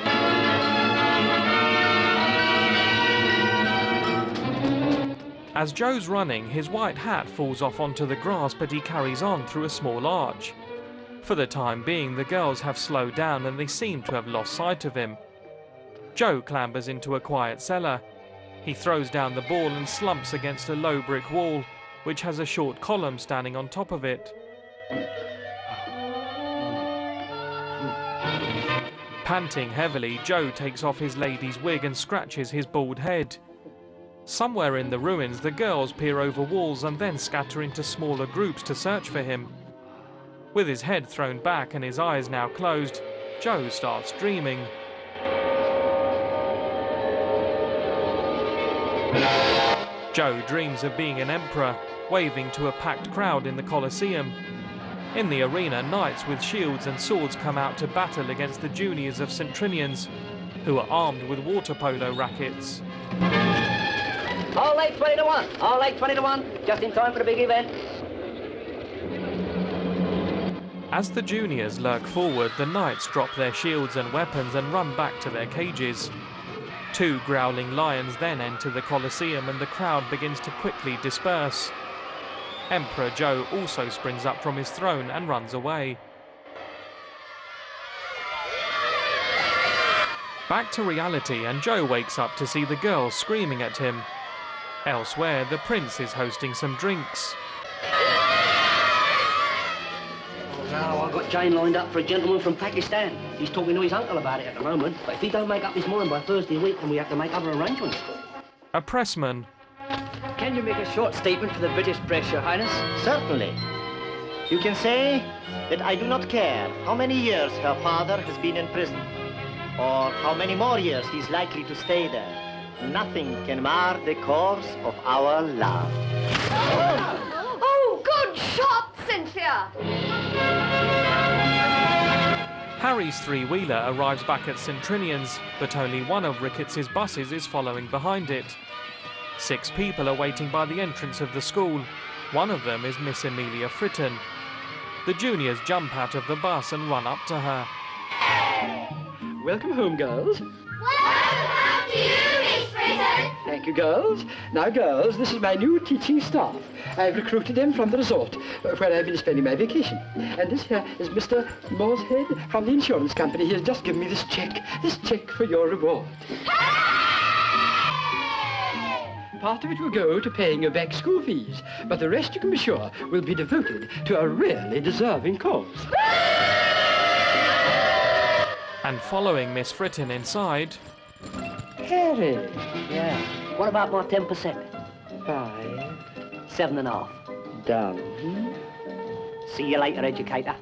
As Joe's running, his white hat falls off onto the grass, but he carries on through a small arch. For the time being, the girls have slowed down and they seem to have lost sight of him. Joe clambers into a quiet cellar. He throws down the ball and slumps against a low brick wall, which has a short column standing on top of it. Panting heavily, Joe takes off his lady's wig and scratches his bald head. Somewhere in the ruins, the girls peer over walls and then scatter into smaller groups to search for him. With his head thrown back and his eyes now closed, Joe starts dreaming. Joe dreams of being an emperor, waving to a packed crowd in the Colosseum. In the arena, knights with shields and swords come out to battle against the juniors of Saint Trinians, who are armed with water polo rackets. All eight twenty to one. All eight twenty to one. Just in time for the big event. As the juniors lurk forward, the knights drop their shields and weapons and run back to their cages. Two growling lions then enter the Colosseum and the crowd begins to quickly disperse. Emperor Joe also springs up from his throne and runs away. Back to reality, and Joe wakes up to see the girls screaming at him. Elsewhere, the prince is hosting some drinks. Now, I've got Jane lined up for a gentleman from Pakistan. He's talking to his uncle about it at the moment, but if he don't make up his mind by Thursday week, then we have to make other arrangements. A pressman. Can you make a short statement for the British press, Your Highness? Certainly. You can say that I do not care how many years her father has been in prison, or how many more years he's likely to stay there. Nothing can mar the course of our love. Oh, oh good shot, Cynthia! Harry lorry's three-wheeler arrives back at St Trinian's, but only one of Ricketts's buses is following behind it. Six people are waiting by the entrance of the school. One of them is Miss Amelia Fritton. The juniors jump out of the bus and run up to her. Welcome home, girls. Welcome to you, Miss Fritton. Thank you, girls. Now, girls, this is my new teaching staff. I've recruited them from the resort, uh, where I've been spending my vacation. And this here is Mister Morshead from the insurance company. He has just given me this check, this check for your reward. Part of it will go to paying your back school fees, but the rest, you can be sure, will be devoted to a really deserving cause. And following Miss Fritton inside... Harry. Yeah. What about my ten percent? Five. Seven and a half. Down. See you later, educator.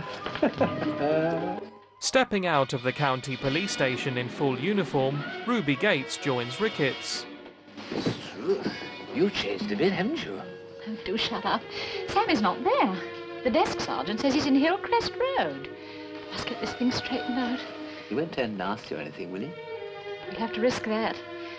Stepping out of the county police station in full uniform, Ruby Gates joins Ricketts. You changed a bit, haven't you? Oh, do shut up. Sammy's not there. The desk sergeant says he's in Hillcrest Road. Must get this thing straightened out. He won't turn nasty or anything, will he? We'll have to risk that.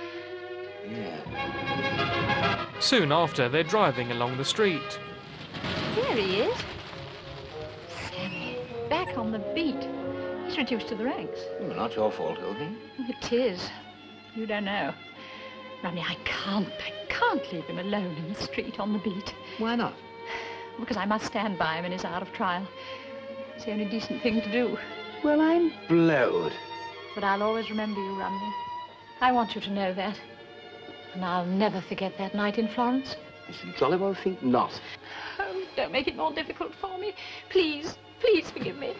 Yeah. Soon after, they're driving along the street. There he is. Sammy, back on the beat. He's reduced to the ranks. Well, not your fault, Hildy. It is. You don't know. Rodney, I can't, I can't leave him alone in the street on the beat. Why not? Because I must stand by him in his hour of trial. It's the only decent thing to do. Well, I'm blowed. But I'll always remember you, Romney. I want you to know that. And I'll never forget that night in Florence. I should jolly well think not. Oh, don't make it more difficult for me. Please, please forgive me.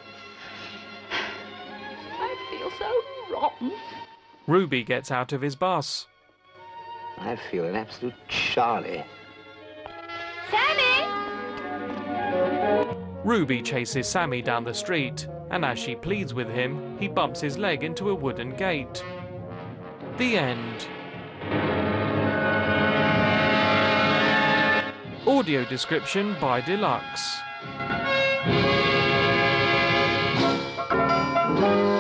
I feel so rotten. Ruby gets out of his bus. I feel an absolute Charlie. Sammy! Ruby chases Sammy down the street, and as she pleads with him, he bumps his leg into a wooden gate. The end. Audio description by Deluxe.